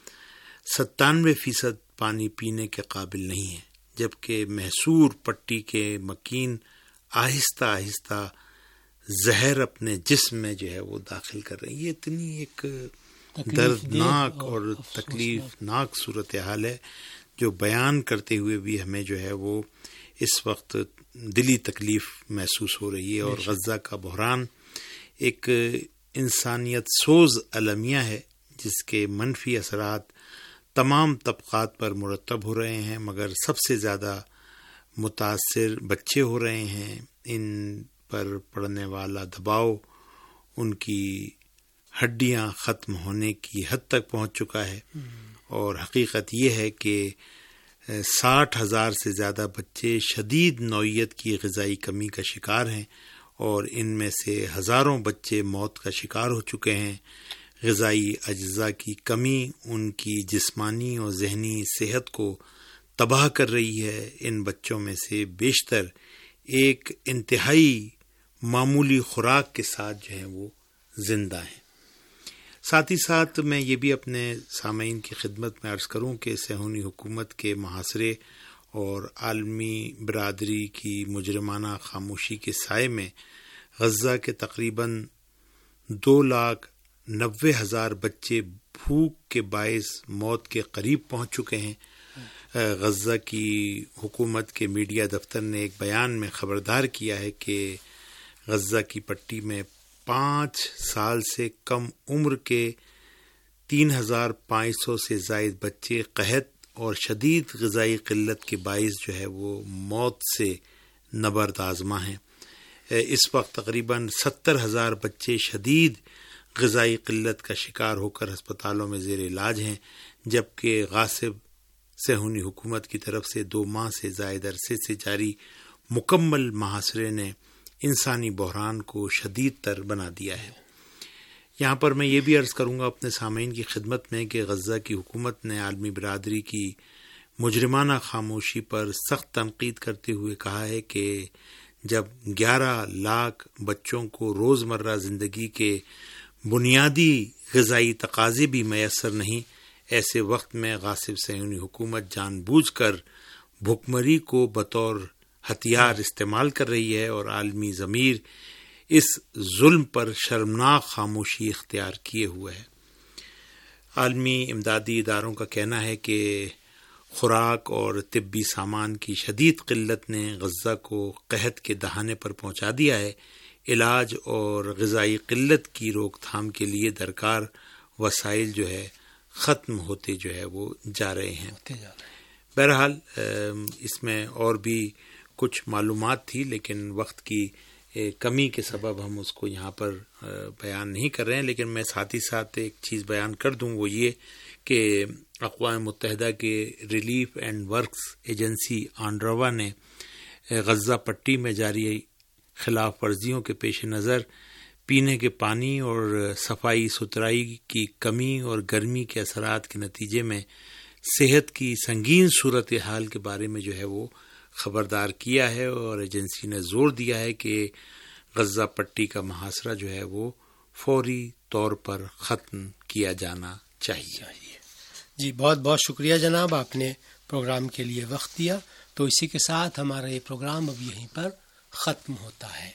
97% پانی پینے کے قابل نہیں ہے، جبکہ محصور پٹی کے مکین آہستہ آہستہ زہر اپنے جسم میں جو ہے وہ داخل کر رہے ہیں. یہ اتنی ایک دردناک اور تکلیف ناک صورتحال ہے جو بیان کرتے ہوئے بھی ہمیں جو ہے وہ اس وقت دلی تکلیف محسوس ہو رہی ہے. اور غزہ کا بحران ایک انسانیت سوز المیہ ہے جس کے منفی اثرات تمام طبقات پر مرتب ہو رہے ہیں، مگر سب سے زیادہ متاثر بچے ہو رہے ہیں. ان پر پڑنے والا دباؤ ان کی ہڈیاں ختم ہونے کی حد تک پہنچ چکا ہے، اور حقیقت یہ ہے کہ 60,000 سے زیادہ بچے شدید نوعیت کی غذائی کمی کا شکار ہیں، اور ان میں سے ہزاروں بچے موت کا شکار ہو چکے ہیں. غذائی اجزاء کی کمی ان کی جسمانی اور ذہنی صحت کو تباہ کر رہی ہے. ان بچوں میں سے بیشتر ایک انتہائی معمولی خوراک کے ساتھ جو ہیں وہ زندہ ہیں. ساتھ ہی ساتھ میں یہ بھی اپنے سامعین کی خدمت میں عرض کروں کہ صہیونی حکومت کے محاصرے اور عالمی برادری کی مجرمانہ خاموشی کے سائے میں غزہ کے تقریباً 2,90,000 بچے بھوک کے باعث موت کے قریب پہنچ چکے ہیں. غزہ کی حکومت کے میڈیا دفتر نے ایک بیان میں خبردار کیا ہے کہ غزہ کی پٹی میں 5 سال سے کم عمر کے 3,500 سے زائد بچے قحط اور شدید غذائی قلت کے باعث جو ہے وہ موت سے نبرد آزما ہیں. اس وقت تقریباً 70,000 بچے شدید غذائی قلت کا شکار ہو کر ہسپتالوں میں زیر علاج ہیں، جبکہ غاصب صہیونی حکومت کی طرف سے 2 ماہ سے زائد عرصے سے جاری مکمل محاصرے نے انسانی بحران کو شدید تر بنا دیا ہے. یہاں پر میں یہ بھی عرض کروں گا اپنے سامعین کی خدمت میں کہ غزہ کی حکومت نے عالمی برادری کی مجرمانہ خاموشی پر سخت تنقید کرتے ہوئے کہا ہے کہ جب 11 لاکھ بچوں کو روزمرہ زندگی کے بنیادی غذائی تقاضے بھی میسر نہیں، ایسے وقت میں غاصب صہیونی حکومت جان بوجھ کر بھوکمری کو بطور ہتھیار استعمال کر رہی ہے اور عالمی ضمیر اس ظلم پر شرمناک خاموشی اختیار کیے ہوئے ہے۔ عالمی امدادی اداروں کا کہنا ہے کہ خوراک اور طبی سامان کی شدید قلت نے غزہ کو قحط کے دہانے پر پہنچا دیا ہے۔ علاج اور غذائی قلت کی روک تھام کے لیے درکار وسائل جو ہے ختم ہوتے جو ہے وہ جا رہے ہیں۔ بہرحال اس میں اور بھی کچھ معلومات تھی، لیکن وقت کی کمی کے سبب ہم اس کو یہاں پر بیان نہیں کر رہے ہیں، لیکن میں ساتھ ہی ساتھ ایک چیز بیان کر دوں، وہ یہ کہ اقوام متحدہ کے ریلیف اینڈ ورکس ایجنسی آنروا نے غزہ پٹی میں جاری خلاف ورزیوں کے پیش نظر پینے کے پانی اور صفائی ستھرائی کی کمی اور گرمی کے اثرات کے نتیجے میں صحت کی سنگین صورتحال کے بارے میں جو ہے وہ خبردار کیا ہے، اور ایجنسی نے زور دیا ہے کہ غزہ پٹی کا محاصرہ جو ہے وہ فوری طور پر ختم کیا جانا چاہیے۔ جی بہت بہت شکریہ جناب، آپ نے پروگرام کے لیے وقت دیا۔ تو اسی کے ساتھ ہمارا یہ پروگرام اب یہیں پر ختم ہوتا ہے۔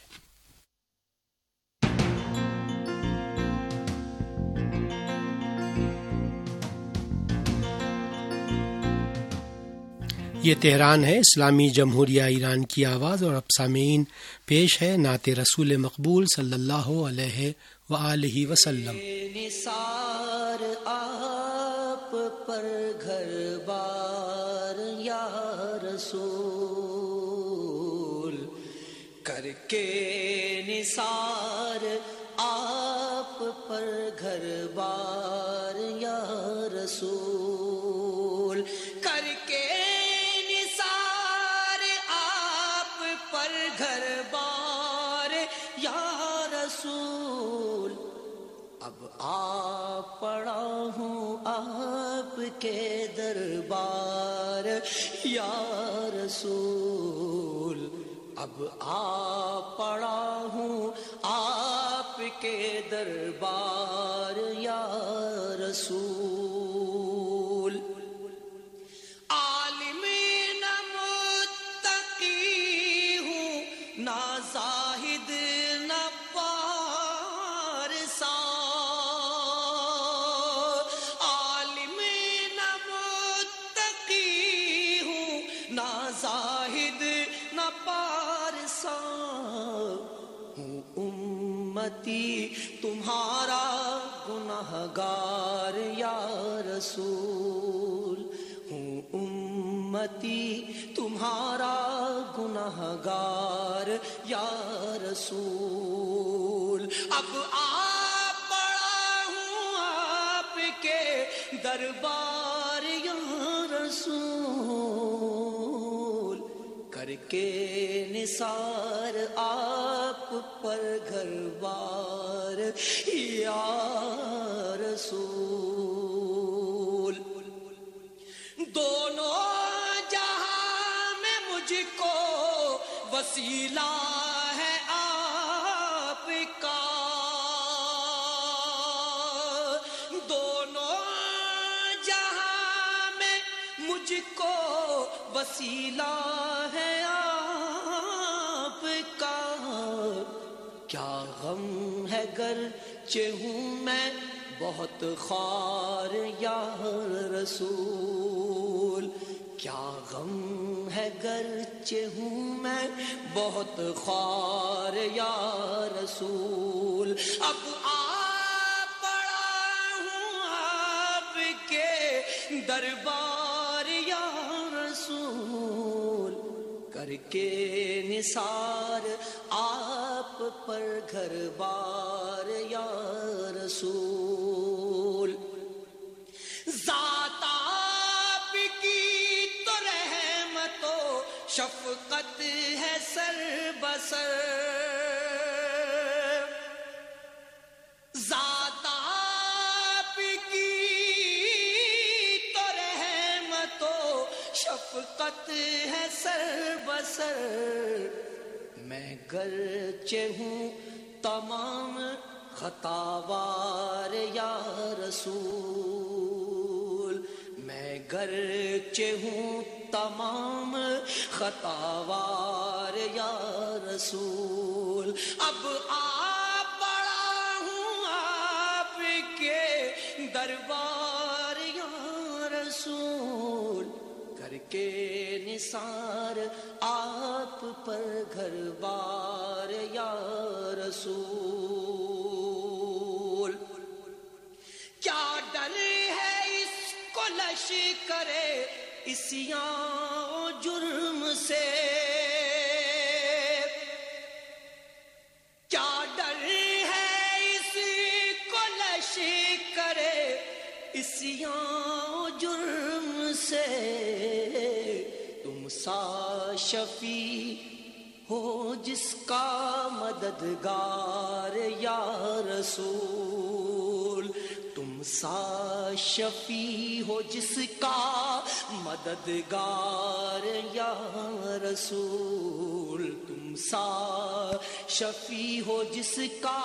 یہ تہران ہے، اسلامی جمہوریہ ایران کی آواز، اور اب سامعین پیش ہے نعت رسول مقبول صلی اللہ علیہ وآلہ وسلم۔ نثار آپ پر گھر بار یا رسول، کر کے نثار آپ پر گھر بار یا رسول، کر کے گھر بار یا رسول، اب آ پڑا ہوں آپ کے دربار یا رسول، اب آ پڑا ہوں آپ کے دربار یا رسول۔ زاہد نہ پارسا، عالم نہ متقی ہوں، نہ زاہد نہ پارسا، ہوں امتی تمہارا گنہگار یا رسول، ہوں امتی تمہارا گنہگار یا رسول، اب آ پڑا ہوں آپ کے دربار یا رسول، کر کے نثار آپ پر گھر بار یا رسول۔ دونوں وسیلہ ہے آپ کا، دونوں جہاں میں مجھ کو وسیلہ ہے آپ کا، کیا غم ہے گرچہ ہوں میں بہت خوار یا رسول، کیا غم ہے گرچہ ہوں میں بہت خوار یا رسول، اب آ پڑا ہوں آپ کے دربار یا رسول، کر کے نثار آپ پر گھر بار یا رسول۔ ذات آپ کی تو رحمت و شفقت ہے سر بسر، ذات آپ کی تو رحمت و شفقت ہے سر بسر، میں گرچہ ہوں تمام خطاوار یا رسول، میں گرچہ ہوں تمام خطاوار یا رسول، اب آپ پڑا ہوں آپ کے دربار یا رسول، کر کے نثار آپ پر گھر بار یا رسول، کیا ڈر ہے اس کو لشکر عصیاں و جرم سے، کیا ڈر ہے اس کو لشکر عصیاں و جرم سے، تم سا شفیع ہو جس کا مددگار یا رسول، تم سا شفیع ہو جس کا مددگار یا رسول، تم سا شفیع ہو جس کا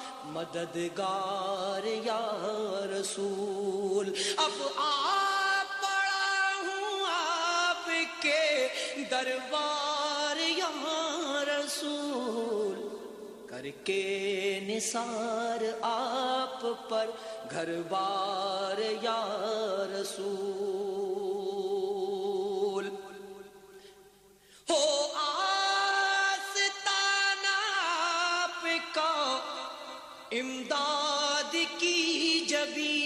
مددگار یا رسول، اب آپ پڑا ہوں آپ کے دربار یا رسول، کر کے نثار آپ پر گھر بار یا رسول، ہو آستانہ آپ کا امداد کی جبیں،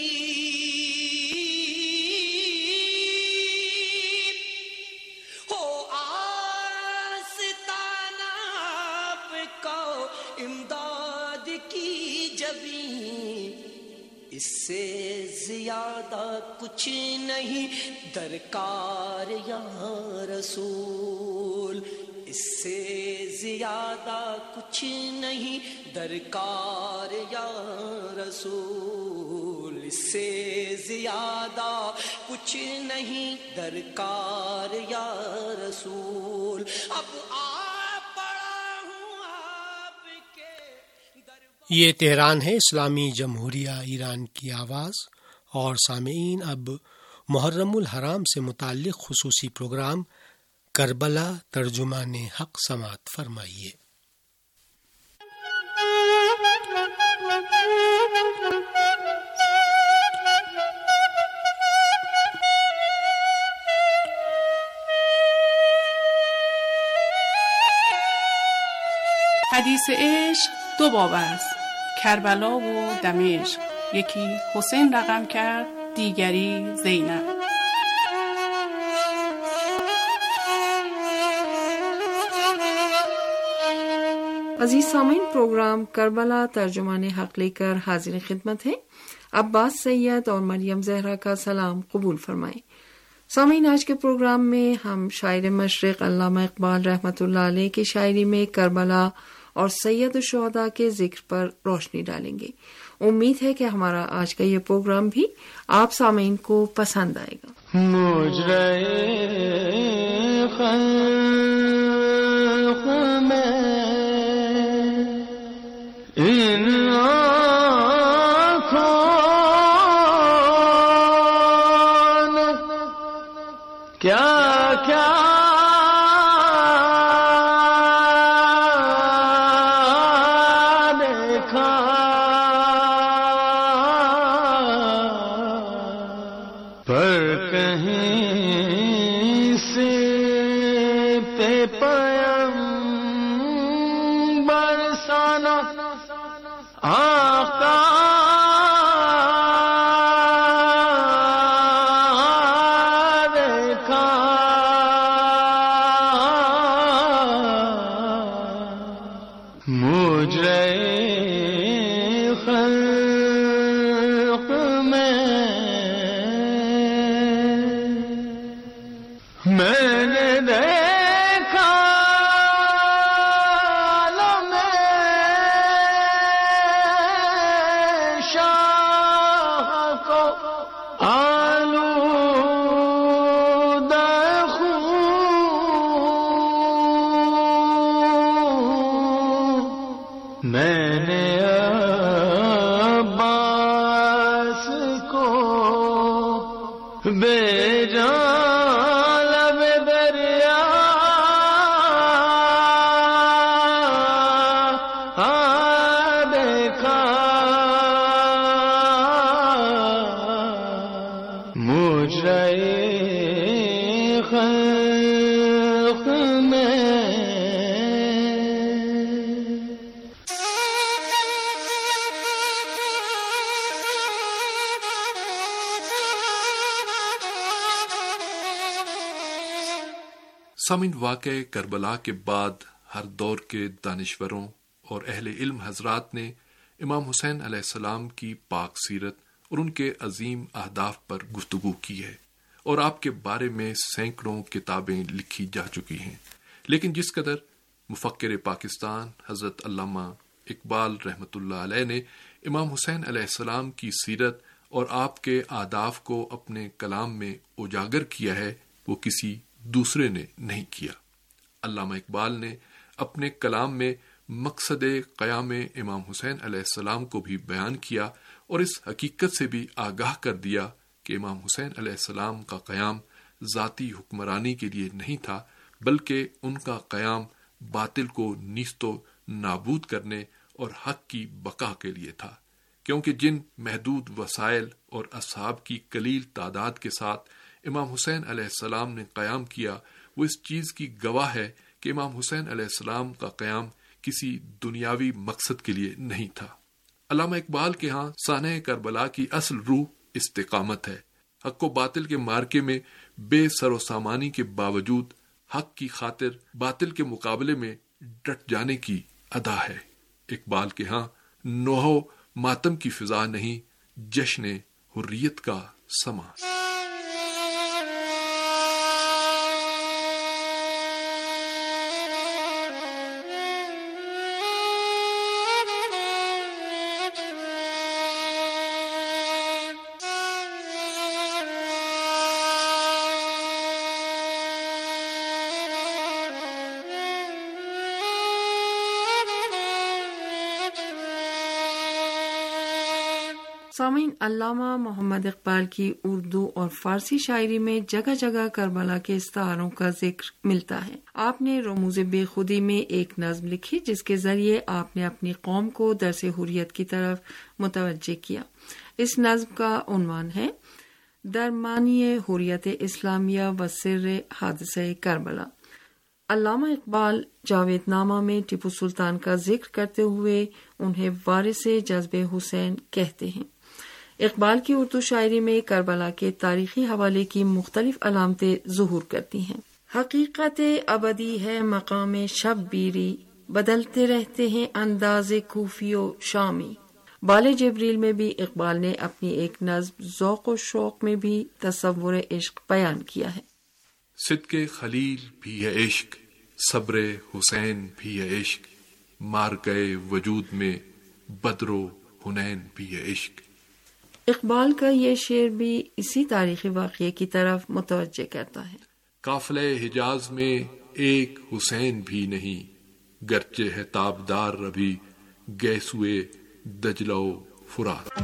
امداد کی جبیں، اس سے زیادہ کچھ نہیں درکار یا رسول، اس سے زیادہ کچھ نہیں درکار یا رسول، اس سے زیادہ کچھ نہیں درکار یا رسول، اب یہ تہران ہے، اسلامی جمہوریہ ایران کی آواز۔ اور سامعین، اب محرم الحرام سے متعلق خصوصی پروگرام کربلا ترجمان حق سماعت فرمائیے۔ حدیث عشق دو باب است، کربلا و دمشق، یکی حسین رقم کرد، دیگری زینب. عزیز سامعین، پروگرام کربلا ترجمان حق لے کر حاضر خدمت ہے۔ عباس سید اور مریم زہرا کا سلام قبول فرمائیں۔ سامعین، آج کے پروگرام میں ہم شاعر مشرق علامہ اقبال رحمۃ اللہ علیہ کی شاعری میں کربلا اور سید الشہداء کے ذکر پر روشنی ڈالیں گے۔ امید ہے کہ ہمارا آج کا یہ پروگرام بھی آپ سامعین کو پسند آئے گا۔ بے جان لب دریا دیکھا مجرے خلق میں سامعین، واقع کربلا کے بعد ہر دور کے دانشوروں اور اہل علم حضرات نے امام حسین علیہ السلام کی پاک سیرت اور ان کے عظیم اہداف پر گفتگو کی ہے، اور آپ کے بارے میں سینکڑوں کتابیں لکھی جا چکی ہیں۔ لیکن جس قدر مفکر پاکستان حضرت علامہ اقبال رحمۃ اللہ علیہ نے امام حسین علیہ السلام کی سیرت اور آپ کے اہداف کو اپنے کلام میں اجاگر کیا ہے، وہ کسی دوسرے نے نہیں کیا۔ علامہ اقبال نے اپنے کلام میں مقصد قیام امام حسین علیہ السلام کو بھی بیان کیا اور اس حقیقت سے بھی آگاہ کر دیا کہ امام حسین علیہ السلام کا قیام ذاتی حکمرانی کے لیے نہیں تھا، بلکہ ان کا قیام باطل کو نیست و نابود کرنے اور حق کی بقا کے لیے تھا، کیونکہ جن محدود وسائل اور اصحاب کی قلیل تعداد کے ساتھ امام حسین علیہ السلام نے قیام کیا، وہ اس چیز کی گواہ ہے کہ امام حسین علیہ السلام کا قیام کسی دنیاوی مقصد کے لیے نہیں تھا۔ علامہ اقبال کے ہاں سانحہ کربلا کی اصل روح استقامت ہے۔ حق و باطل کے مارکے میں بے سر و سامانی کے باوجود حق کی خاطر باطل کے مقابلے میں ڈٹ جانے کی ادا ہے۔ اقبال کے ہاں نوح و ماتم کی فضا نہیں، جشن حریت کا سما۔ سامعین، علامہ محمد اقبال کی اردو اور فارسی شاعری میں جگہ جگہ کربلا کے استعاروں کا ذکر ملتا ہے۔ آپ نے رموز بے خودی میں ایک نظم لکھی جس کے ذریعے آپ نے اپنی قوم کو درس حریت کی طرف متوجہ کیا۔ اس نظم کا عنوان ہے درمانی حریت اسلامیہ و سر حادثہ کربلا۔ علامہ اقبال جاوید نامہ میں ٹیپو سلطان کا ذکر کرتے ہوئے انہیں وارث جذب حسین کہتے ہیں۔ اقبال کی اردو شاعری میں کربلا کے تاریخی حوالے کی مختلف علامتیں ظہور کرتی ہیں۔ حقیقت ابدی ہے مقام شبیری، بدلتے رہتے ہیں انداز کوفی و شامی۔ بال جبریل میں بھی اقبال نے اپنی ایک نظم ذوق و شوق میں بھی تصور عشق بیان کیا ہے۔ صدق خلیل بھی ہے عشق، صبر حسین بھی ہے عشق، مار گئے وجود میں بدر و حنین بھی ہے عشق۔ اقبال کا یہ شعر بھی اسی تاریخی واقعے کی طرف متوجہ کرتا ہے۔ قافلہ حجاز میں ایک حسین بھی نہیں، گرچہ ہے تابدار ربی گیسوئے دجلہ و فرات۔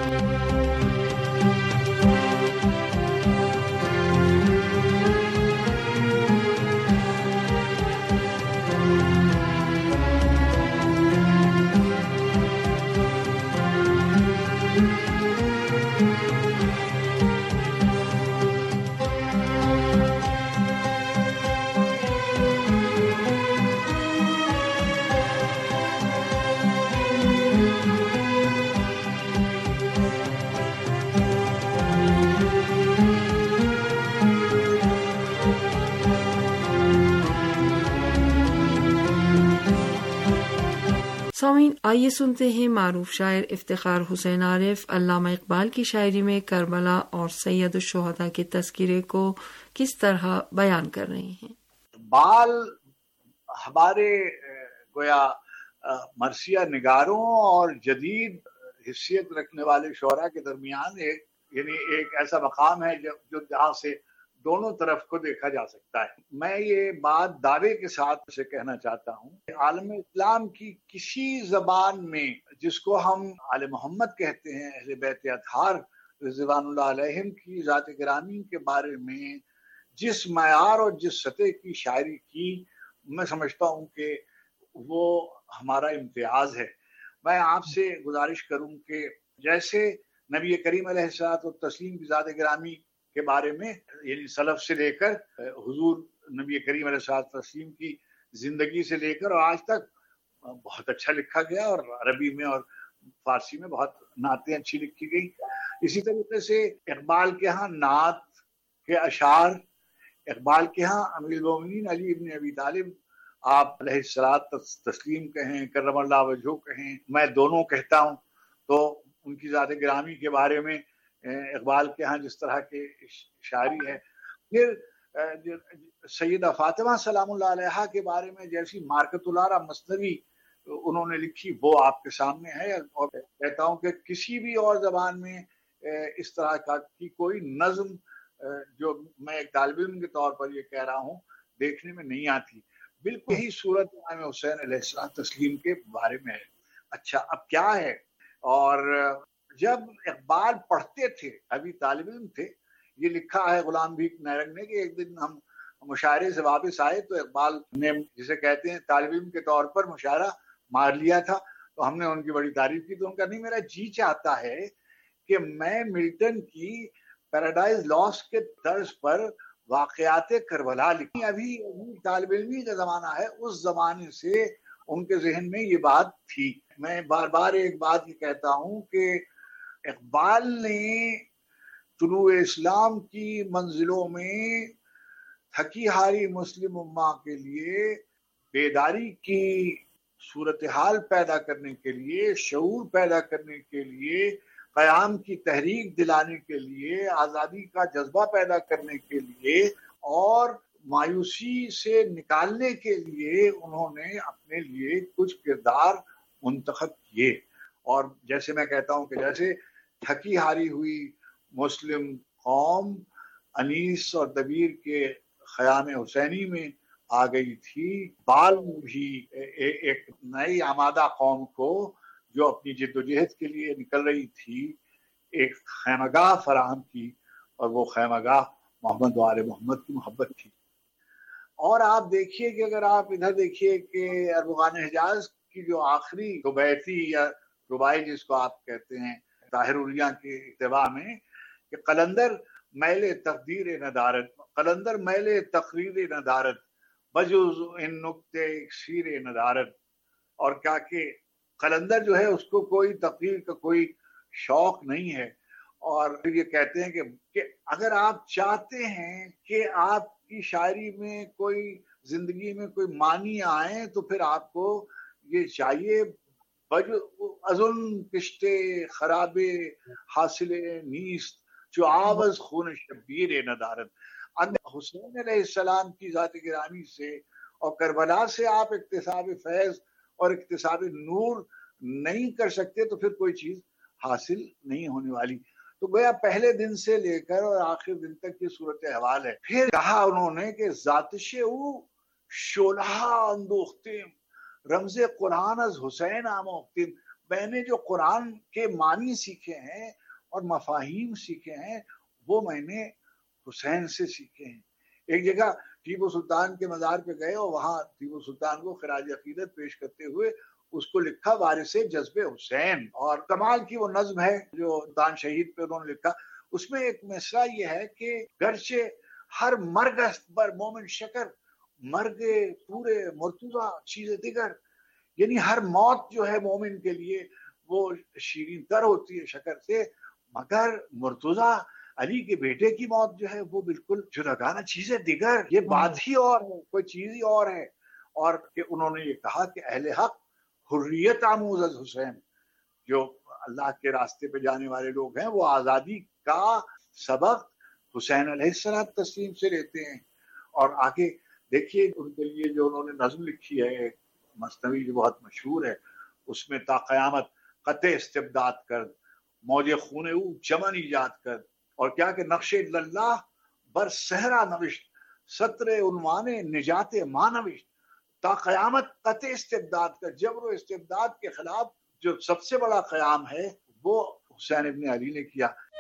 سامعین، آئیے سنتے ہیں معروف شاعر افتخار حسین عارف علامہ اقبال کی شاعری میں کربلا اور سید الشہداء کے تذکرے کو کس طرح بیان کر رہے ہیں۔ اقبال ہمارے گویا مرثیہ نگاروں اور جدید حیثیت رکھنے والے شعراء کے درمیان ایک ایسا مقام ہے جو جہاں سے دونوں طرف کو دیکھا جا سکتا ہے۔ میں یہ بات دعوے کے ساتھ سے کہنا چاہتا ہوں کہ عالم اسلام کی کسی زبان میں جس کو ہم آل محمد کہتے ہیں، اہل بیت اطہار رضوان اللہ علیہم کی ذات گرامی کے بارے میں جس معیار اور جس سطح کی شاعری کی، میں سمجھتا ہوں کہ وہ ہمارا امتیاز ہے۔ میں آپ سے گزارش کروں کہ جیسے نبی کریم علیہ الصلوۃ والتسلیم کی ذات گرامی کے بارے میں، یعنی سلف سے لے کر حضور نبی کریم علیہ الصلوۃ والتسلیم کی زندگی سے لے کر اور آج تک بہت اچھا لکھا گیا، اور عربی میں اور فارسی میں بہت نعتیں اچھی لکھی گئی۔ اسی طریقے سے اقبال کے ہاں نعت کے اشعار، اقبال کے ہاں امیر المومنین علی ابن ابی طالب آپ علیہ الصلوۃ تسلیم کہیں، کرم اللہ وجہہ کہیں، میں دونوں کہتا ہوں، تو ان کی ذات گرامی کے بارے میں اقبال کے ہاں جس طرح کے شاعری ہے۔ پھر سیدہ فاطمہ سلام اللہ علیہا کے بارے میں جیسی مارکۃ العرا مثنوی انہوں نے لکھی وہ آپ کے سامنے ہے، اور کہتا ہوں کہ کسی بھی اور زبان میں اس طرح کی کوئی نظم جو میں ایک طالب علم کے طور پر یہ کہہ رہا ہوں دیکھنے میں نہیں آتی۔ بالکل یہی صورت امام حسین علیہ السلام تسلیم کے بارے میں ہے۔ اچھا اب کیا ہے، اور جب اقبال پڑھتے تھے، ابھی طالب علم تھے، یہ لکھا ہے غلام بھیک نیرنگ نے کہ ایک دن ہم مشاعرے سے واپس آئے تو اقبال نے، جسے کہتے ہیں طالب علم کے طور پر مشاعرہ مار لیا تھا، تو ہم نے ان کی بڑی تعریف کی، تو ان کا نہیں میرا جی چاہتا ہے کہ میں ملٹن کی پیراڈائز لاسٹ کے طرز پر واقعات کربلا لکھی۔ ابھی طالب علمی کا زمانہ ہے، اس زمانے سے ان کے ذہن میں یہ بات تھی۔ میں بار بار ایک بات یہ کہتا ہوں کہ اقبال نے طلوع اسلام کی منزلوں میں تھکی ہاری مسلم امہ کے لیے بیداری کی صورتحال پیدا کرنے کے لیے، شعور پیدا کرنے کے لیے، قیام کی تحریک دلانے کے لیے، آزادی کا جذبہ پیدا کرنے کے لیے اور مایوسی سے نکالنے کے لیے انہوں نے اپنے لیے کچھ کردار منتخب کیے۔ اور جیسے میں کہتا ہوں کہ جیسے تھکی ہاری ہوئی مسلم قوم انیس اور دبیر کے خیام حسینی میں آ گئی تھی، بال میں بھی ایک نئی آمادہ قوم کو جو اپنی جد و جہد کے لیے نکل رہی تھی ایک خیمگاہ فراہم کی، اور وہ خیمگاہ محمد و آل محمد کی محبت تھی۔ اور آپ دیکھیے کہ اگر آپ ادھر دیکھیے کہ اربغان حجاز کی جو آخری ربیتی یا ربائی جس کو آپ کہتے ہیں طاہر الیاں کے اتباع میں، کہ قلندر میل تقدیر ندارت، قلندر میل تقریر ندارت، بجز ان نکتے اکسیر ندارت، اور کیا کہ قلندر جو ہے اس کو کوئی تقریر کا کوئی شوق نہیں ہے، اور پھر یہ کہتے ہیں کہ اگر آپ چاہتے ہیں کہ آپ کی شاعری میں کوئی زندگی میں کوئی معنی آئیں تو پھر آپ کو یہ چاہیے ازن کشتے خراب حاصل نیست جو آواز خون شبیر ندارت۔ حسین علیہ السلام کی ذات گرامی سے اور کربلا سے آپ اکتساب فیض اور اکتساب نور نہیں کر سکتے تو پھر کوئی چیز حاصل نہیں ہونے والی۔ تو گویا پہلے دن سے لے کر اور آخر دن تک کی صورتحال ہے۔ پھر کہا انہوں نے کہ ذاتش او شولہ اندوختیم رمز قرآن از حسین آموختیم، میں نے جو قرآن کے معنی سیکھے ہیں اور مفاہیم سیکھے ہیں وہ میں نے حسین سے سیکھے ہیں۔ ایک جگہ ٹیپو سلطان کے مزار پہ گئے اور وہاں ٹیپو سلطان کو خراج عقیدت پیش کرتے ہوئے اس کو لکھا وارث جذب حسین، اور کمال کی وہ نظم ہے جو سلطان شہید پہ انہوں نے لکھا۔ اس میں ایک مصرع یہ ہے کہ گرچہ ہر مرگ است بر مومن شکر، مرگ پورے مرتضیٰ چیز دیگر، یعنی ہر موت جو ہے مومن کے لیے وہ شیریں تر ہوتی ہے شکر سے، مگر مرتضیٰ علی کے بیٹے کی موت جو ہے وہ بالکل جداگانہ چیز دیگر، یہ بات ہی اور ہے، کوئی چیز ہی اور ہے۔ اور کہ انہوں نے یہ کہا کہ اہل حق حریت آموز از حسین، جو اللہ کے راستے پہ جانے والے لوگ ہیں وہ آزادی کا سبق حسین علیہ السلام تسلیم سے لیتے ہیں۔ اور آگے دیکھیے ان کے لیے جو انہوں نے نظم لکھی ہے مثنوی جو بہت مشہور ہے، اس میں تا قیامت قطع استبداد کر، موج خون او چمن ایجاد کر، اور کیا کہ نقش اللہ بر صحرا نوشت، سطر عنوان نجات ماں نوشت، تا قیامت قطع استبداد کر، جبر و استبداد کے خلاف جو سب سے بڑا قیام ہے وہ حسین ابن علی نے کیا۔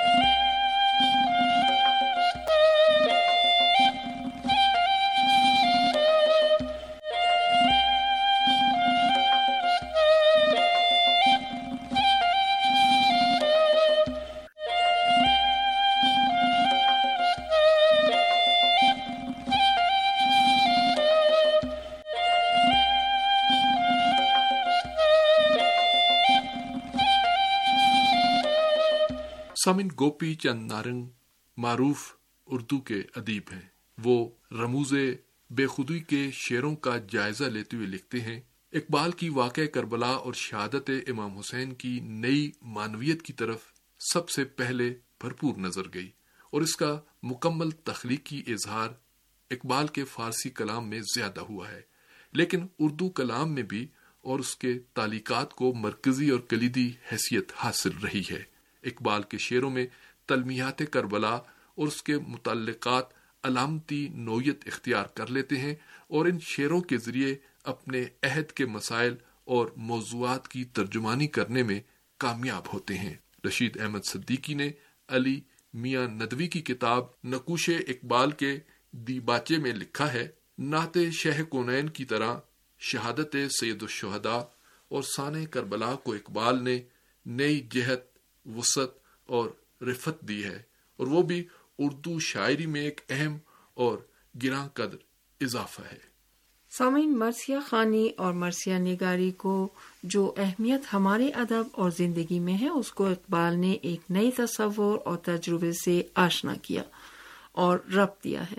سامن گوپی چند نارنگ معروف اردو کے ادیب ہیں۔ وہ رموز بے خودی کے شعروں کا جائزہ لیتے ہوئے لکھتے ہیں، اقبال کی واقع کربلا اور شہادت امام حسین کی نئی معنویت کی طرف سب سے پہلے بھرپور نظر گئی، اور اس کا مکمل تخلیقی اظہار اقبال کے فارسی کلام میں زیادہ ہوا ہے، لیکن اردو کلام میں بھی اور اس کے تعلیقات کو مرکزی اور کلیدی حیثیت حاصل رہی ہے۔ اقبال کے شعروں میں تلمیحات کربلا اور اس کے متعلقات علامتی نوعیت اختیار کر لیتے ہیں اور ان شعروں کے ذریعے اپنے عہد کے مسائل اور موضوعات کی ترجمانی کرنے میں کامیاب ہوتے ہیں۔ رشید احمد صدیقی نے علی میاں ندوی کی کتاب نقوش اقبال کے دیباچے میں لکھا ہے، نعت شہ کونین کی طرح شہادت سید الشہداء اور سانح کربلا کو اقبال نے نئی جہت، وسعت اور رفت دی ہے، اور وہ بھی اردو شاعری میں ایک اہم اور گراں قدر اضافہ ہے۔ سامعین، مرثیہ خوانی اور مرثیہ نگاری کو جو اہمیت ہمارے ادب اور زندگی میں ہے، اس کو اقبال نے ایک نئی تصور اور تجربے سے آشنا کیا اور ربط دیا ہے۔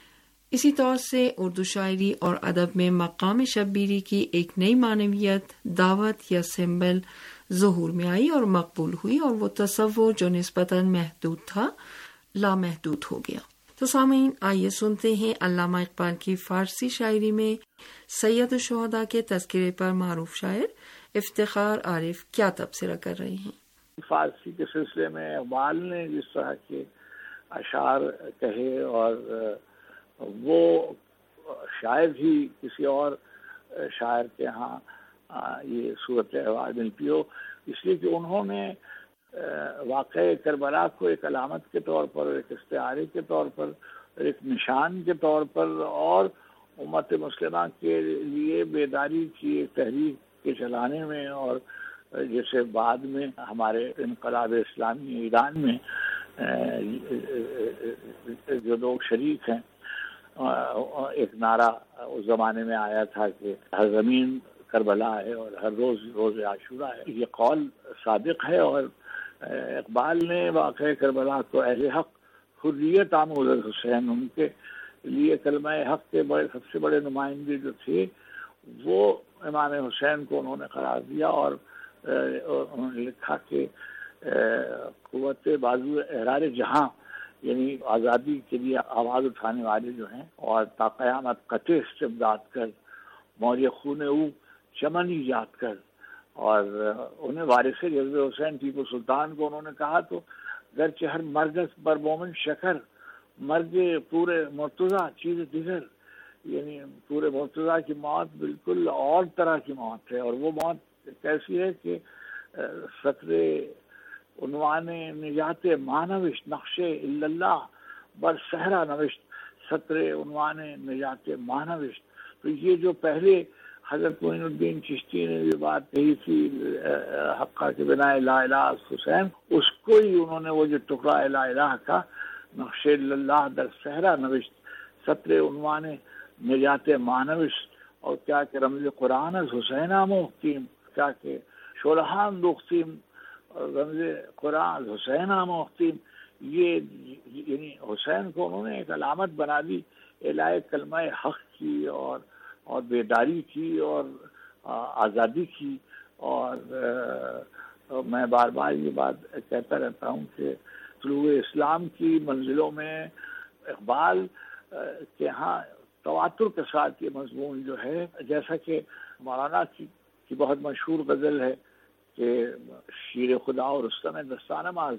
اسی طور سے اردو شاعری اور ادب میں مقام شبیری کی ایک نئی معنویت، دعوت یا سمبل ظہور میں آئی اور مقبول ہوئی، اور وہ تصور جو نسبتاً محدود تھا لامحدود ہو گیا۔ تو سامعین، آئیے سنتے ہیں علامہ اقبال کی فارسی شاعری میں سید الشہداء کے تذکرے پر معروف شاعر افتخار عارف کیا تبصرہ کر رہے ہیں۔ فارسی کے سلسلے میں اقبال نے جس طرح کے اشعار کہے، اور وہ شاید ہی کسی اور شاعر کے ہاں یہ صورت احوال ملتی ہو، اس لیے کہ انہوں نے واقع کربلا کو ایک علامت کے طور پر، ایک استعارے کے طور پر، ایک نشان کے طور پر، اور امت مسلمہ کے لیے بیداری کی ایک تحریک کے چلانے میں، اور جیسے بعد میں ہمارے انقلاب اسلامی ایران میں جو لوگ شریک ہیں، ایک نعرہ اس زمانے میں آیا تھا کہ ہر زمین کربلا ہے اور ہر روز روز عاشورہ ہے۔ یہ قول صادق ہے، اور اقبال نے واقع کربلا کو اہل حق حریت آموز حسین، ان کے لیے کلمہ حق کے سب سے بڑے نمائندے جو تھے وہ امام حسین کو انہوں نے قرار دیا، اور انہوں نے لکھا کہ قوت بازو احرار جہاں، یعنی آزادی کے لیے آواز اٹھانے والے جو ہیں، اور تا قیامت قطع استبداد کر موج خون او چمن ایجاد کر، اور انہیں وارث جذب حسین ٹیپو سلطان کو انہوں نے کہا تو گرچہ ہر مرگز بر مومن شکر، مرگ پورے مرتضیٰ چیز دیگر، یعنی پورے مرتضیٰ کی موت بالکل اور طرح کی موت ہے، اور وہ موت کیسی ہے کہ سطر عنوان نجات مانوشت نقش اللہ بر صحرا نوشت، سطر عنوان نجات مانوشت۔ تو یہ جو پہلے حضرت معین الدین چشتی نے یہ بات کہی تھی حقہ کے بنا لا الہ حسین، اس کو ہی انہوں نے وہ جو ٹکڑا لا الہ کا نقش اللہ در صحرا نوشت، سطر عنوان نجات مانوشت، اور کیا کہ رمز قرآن از حسین آموختیم، کیا کہ شولہان دوختیم رمز قرآن از حسین آموختیم۔ یہ یعنی حسین کو انہوں نے ایک علامت بنا دی اعلاء کلمہ حق کی، اور بیداری کی، اور آزادی کی۔ اور میں بار بار یہ بات کہتا رہتا ہوں کہ طلوع اسلام کی منزلوں میں اقبال کے ہاں تواتر کے ساتھ یہ مضمون جو ہے، جیسا کہ مولانا کی بہت مشہور غزل ہے کہ شیر خدا اور رستم دستانہ ماز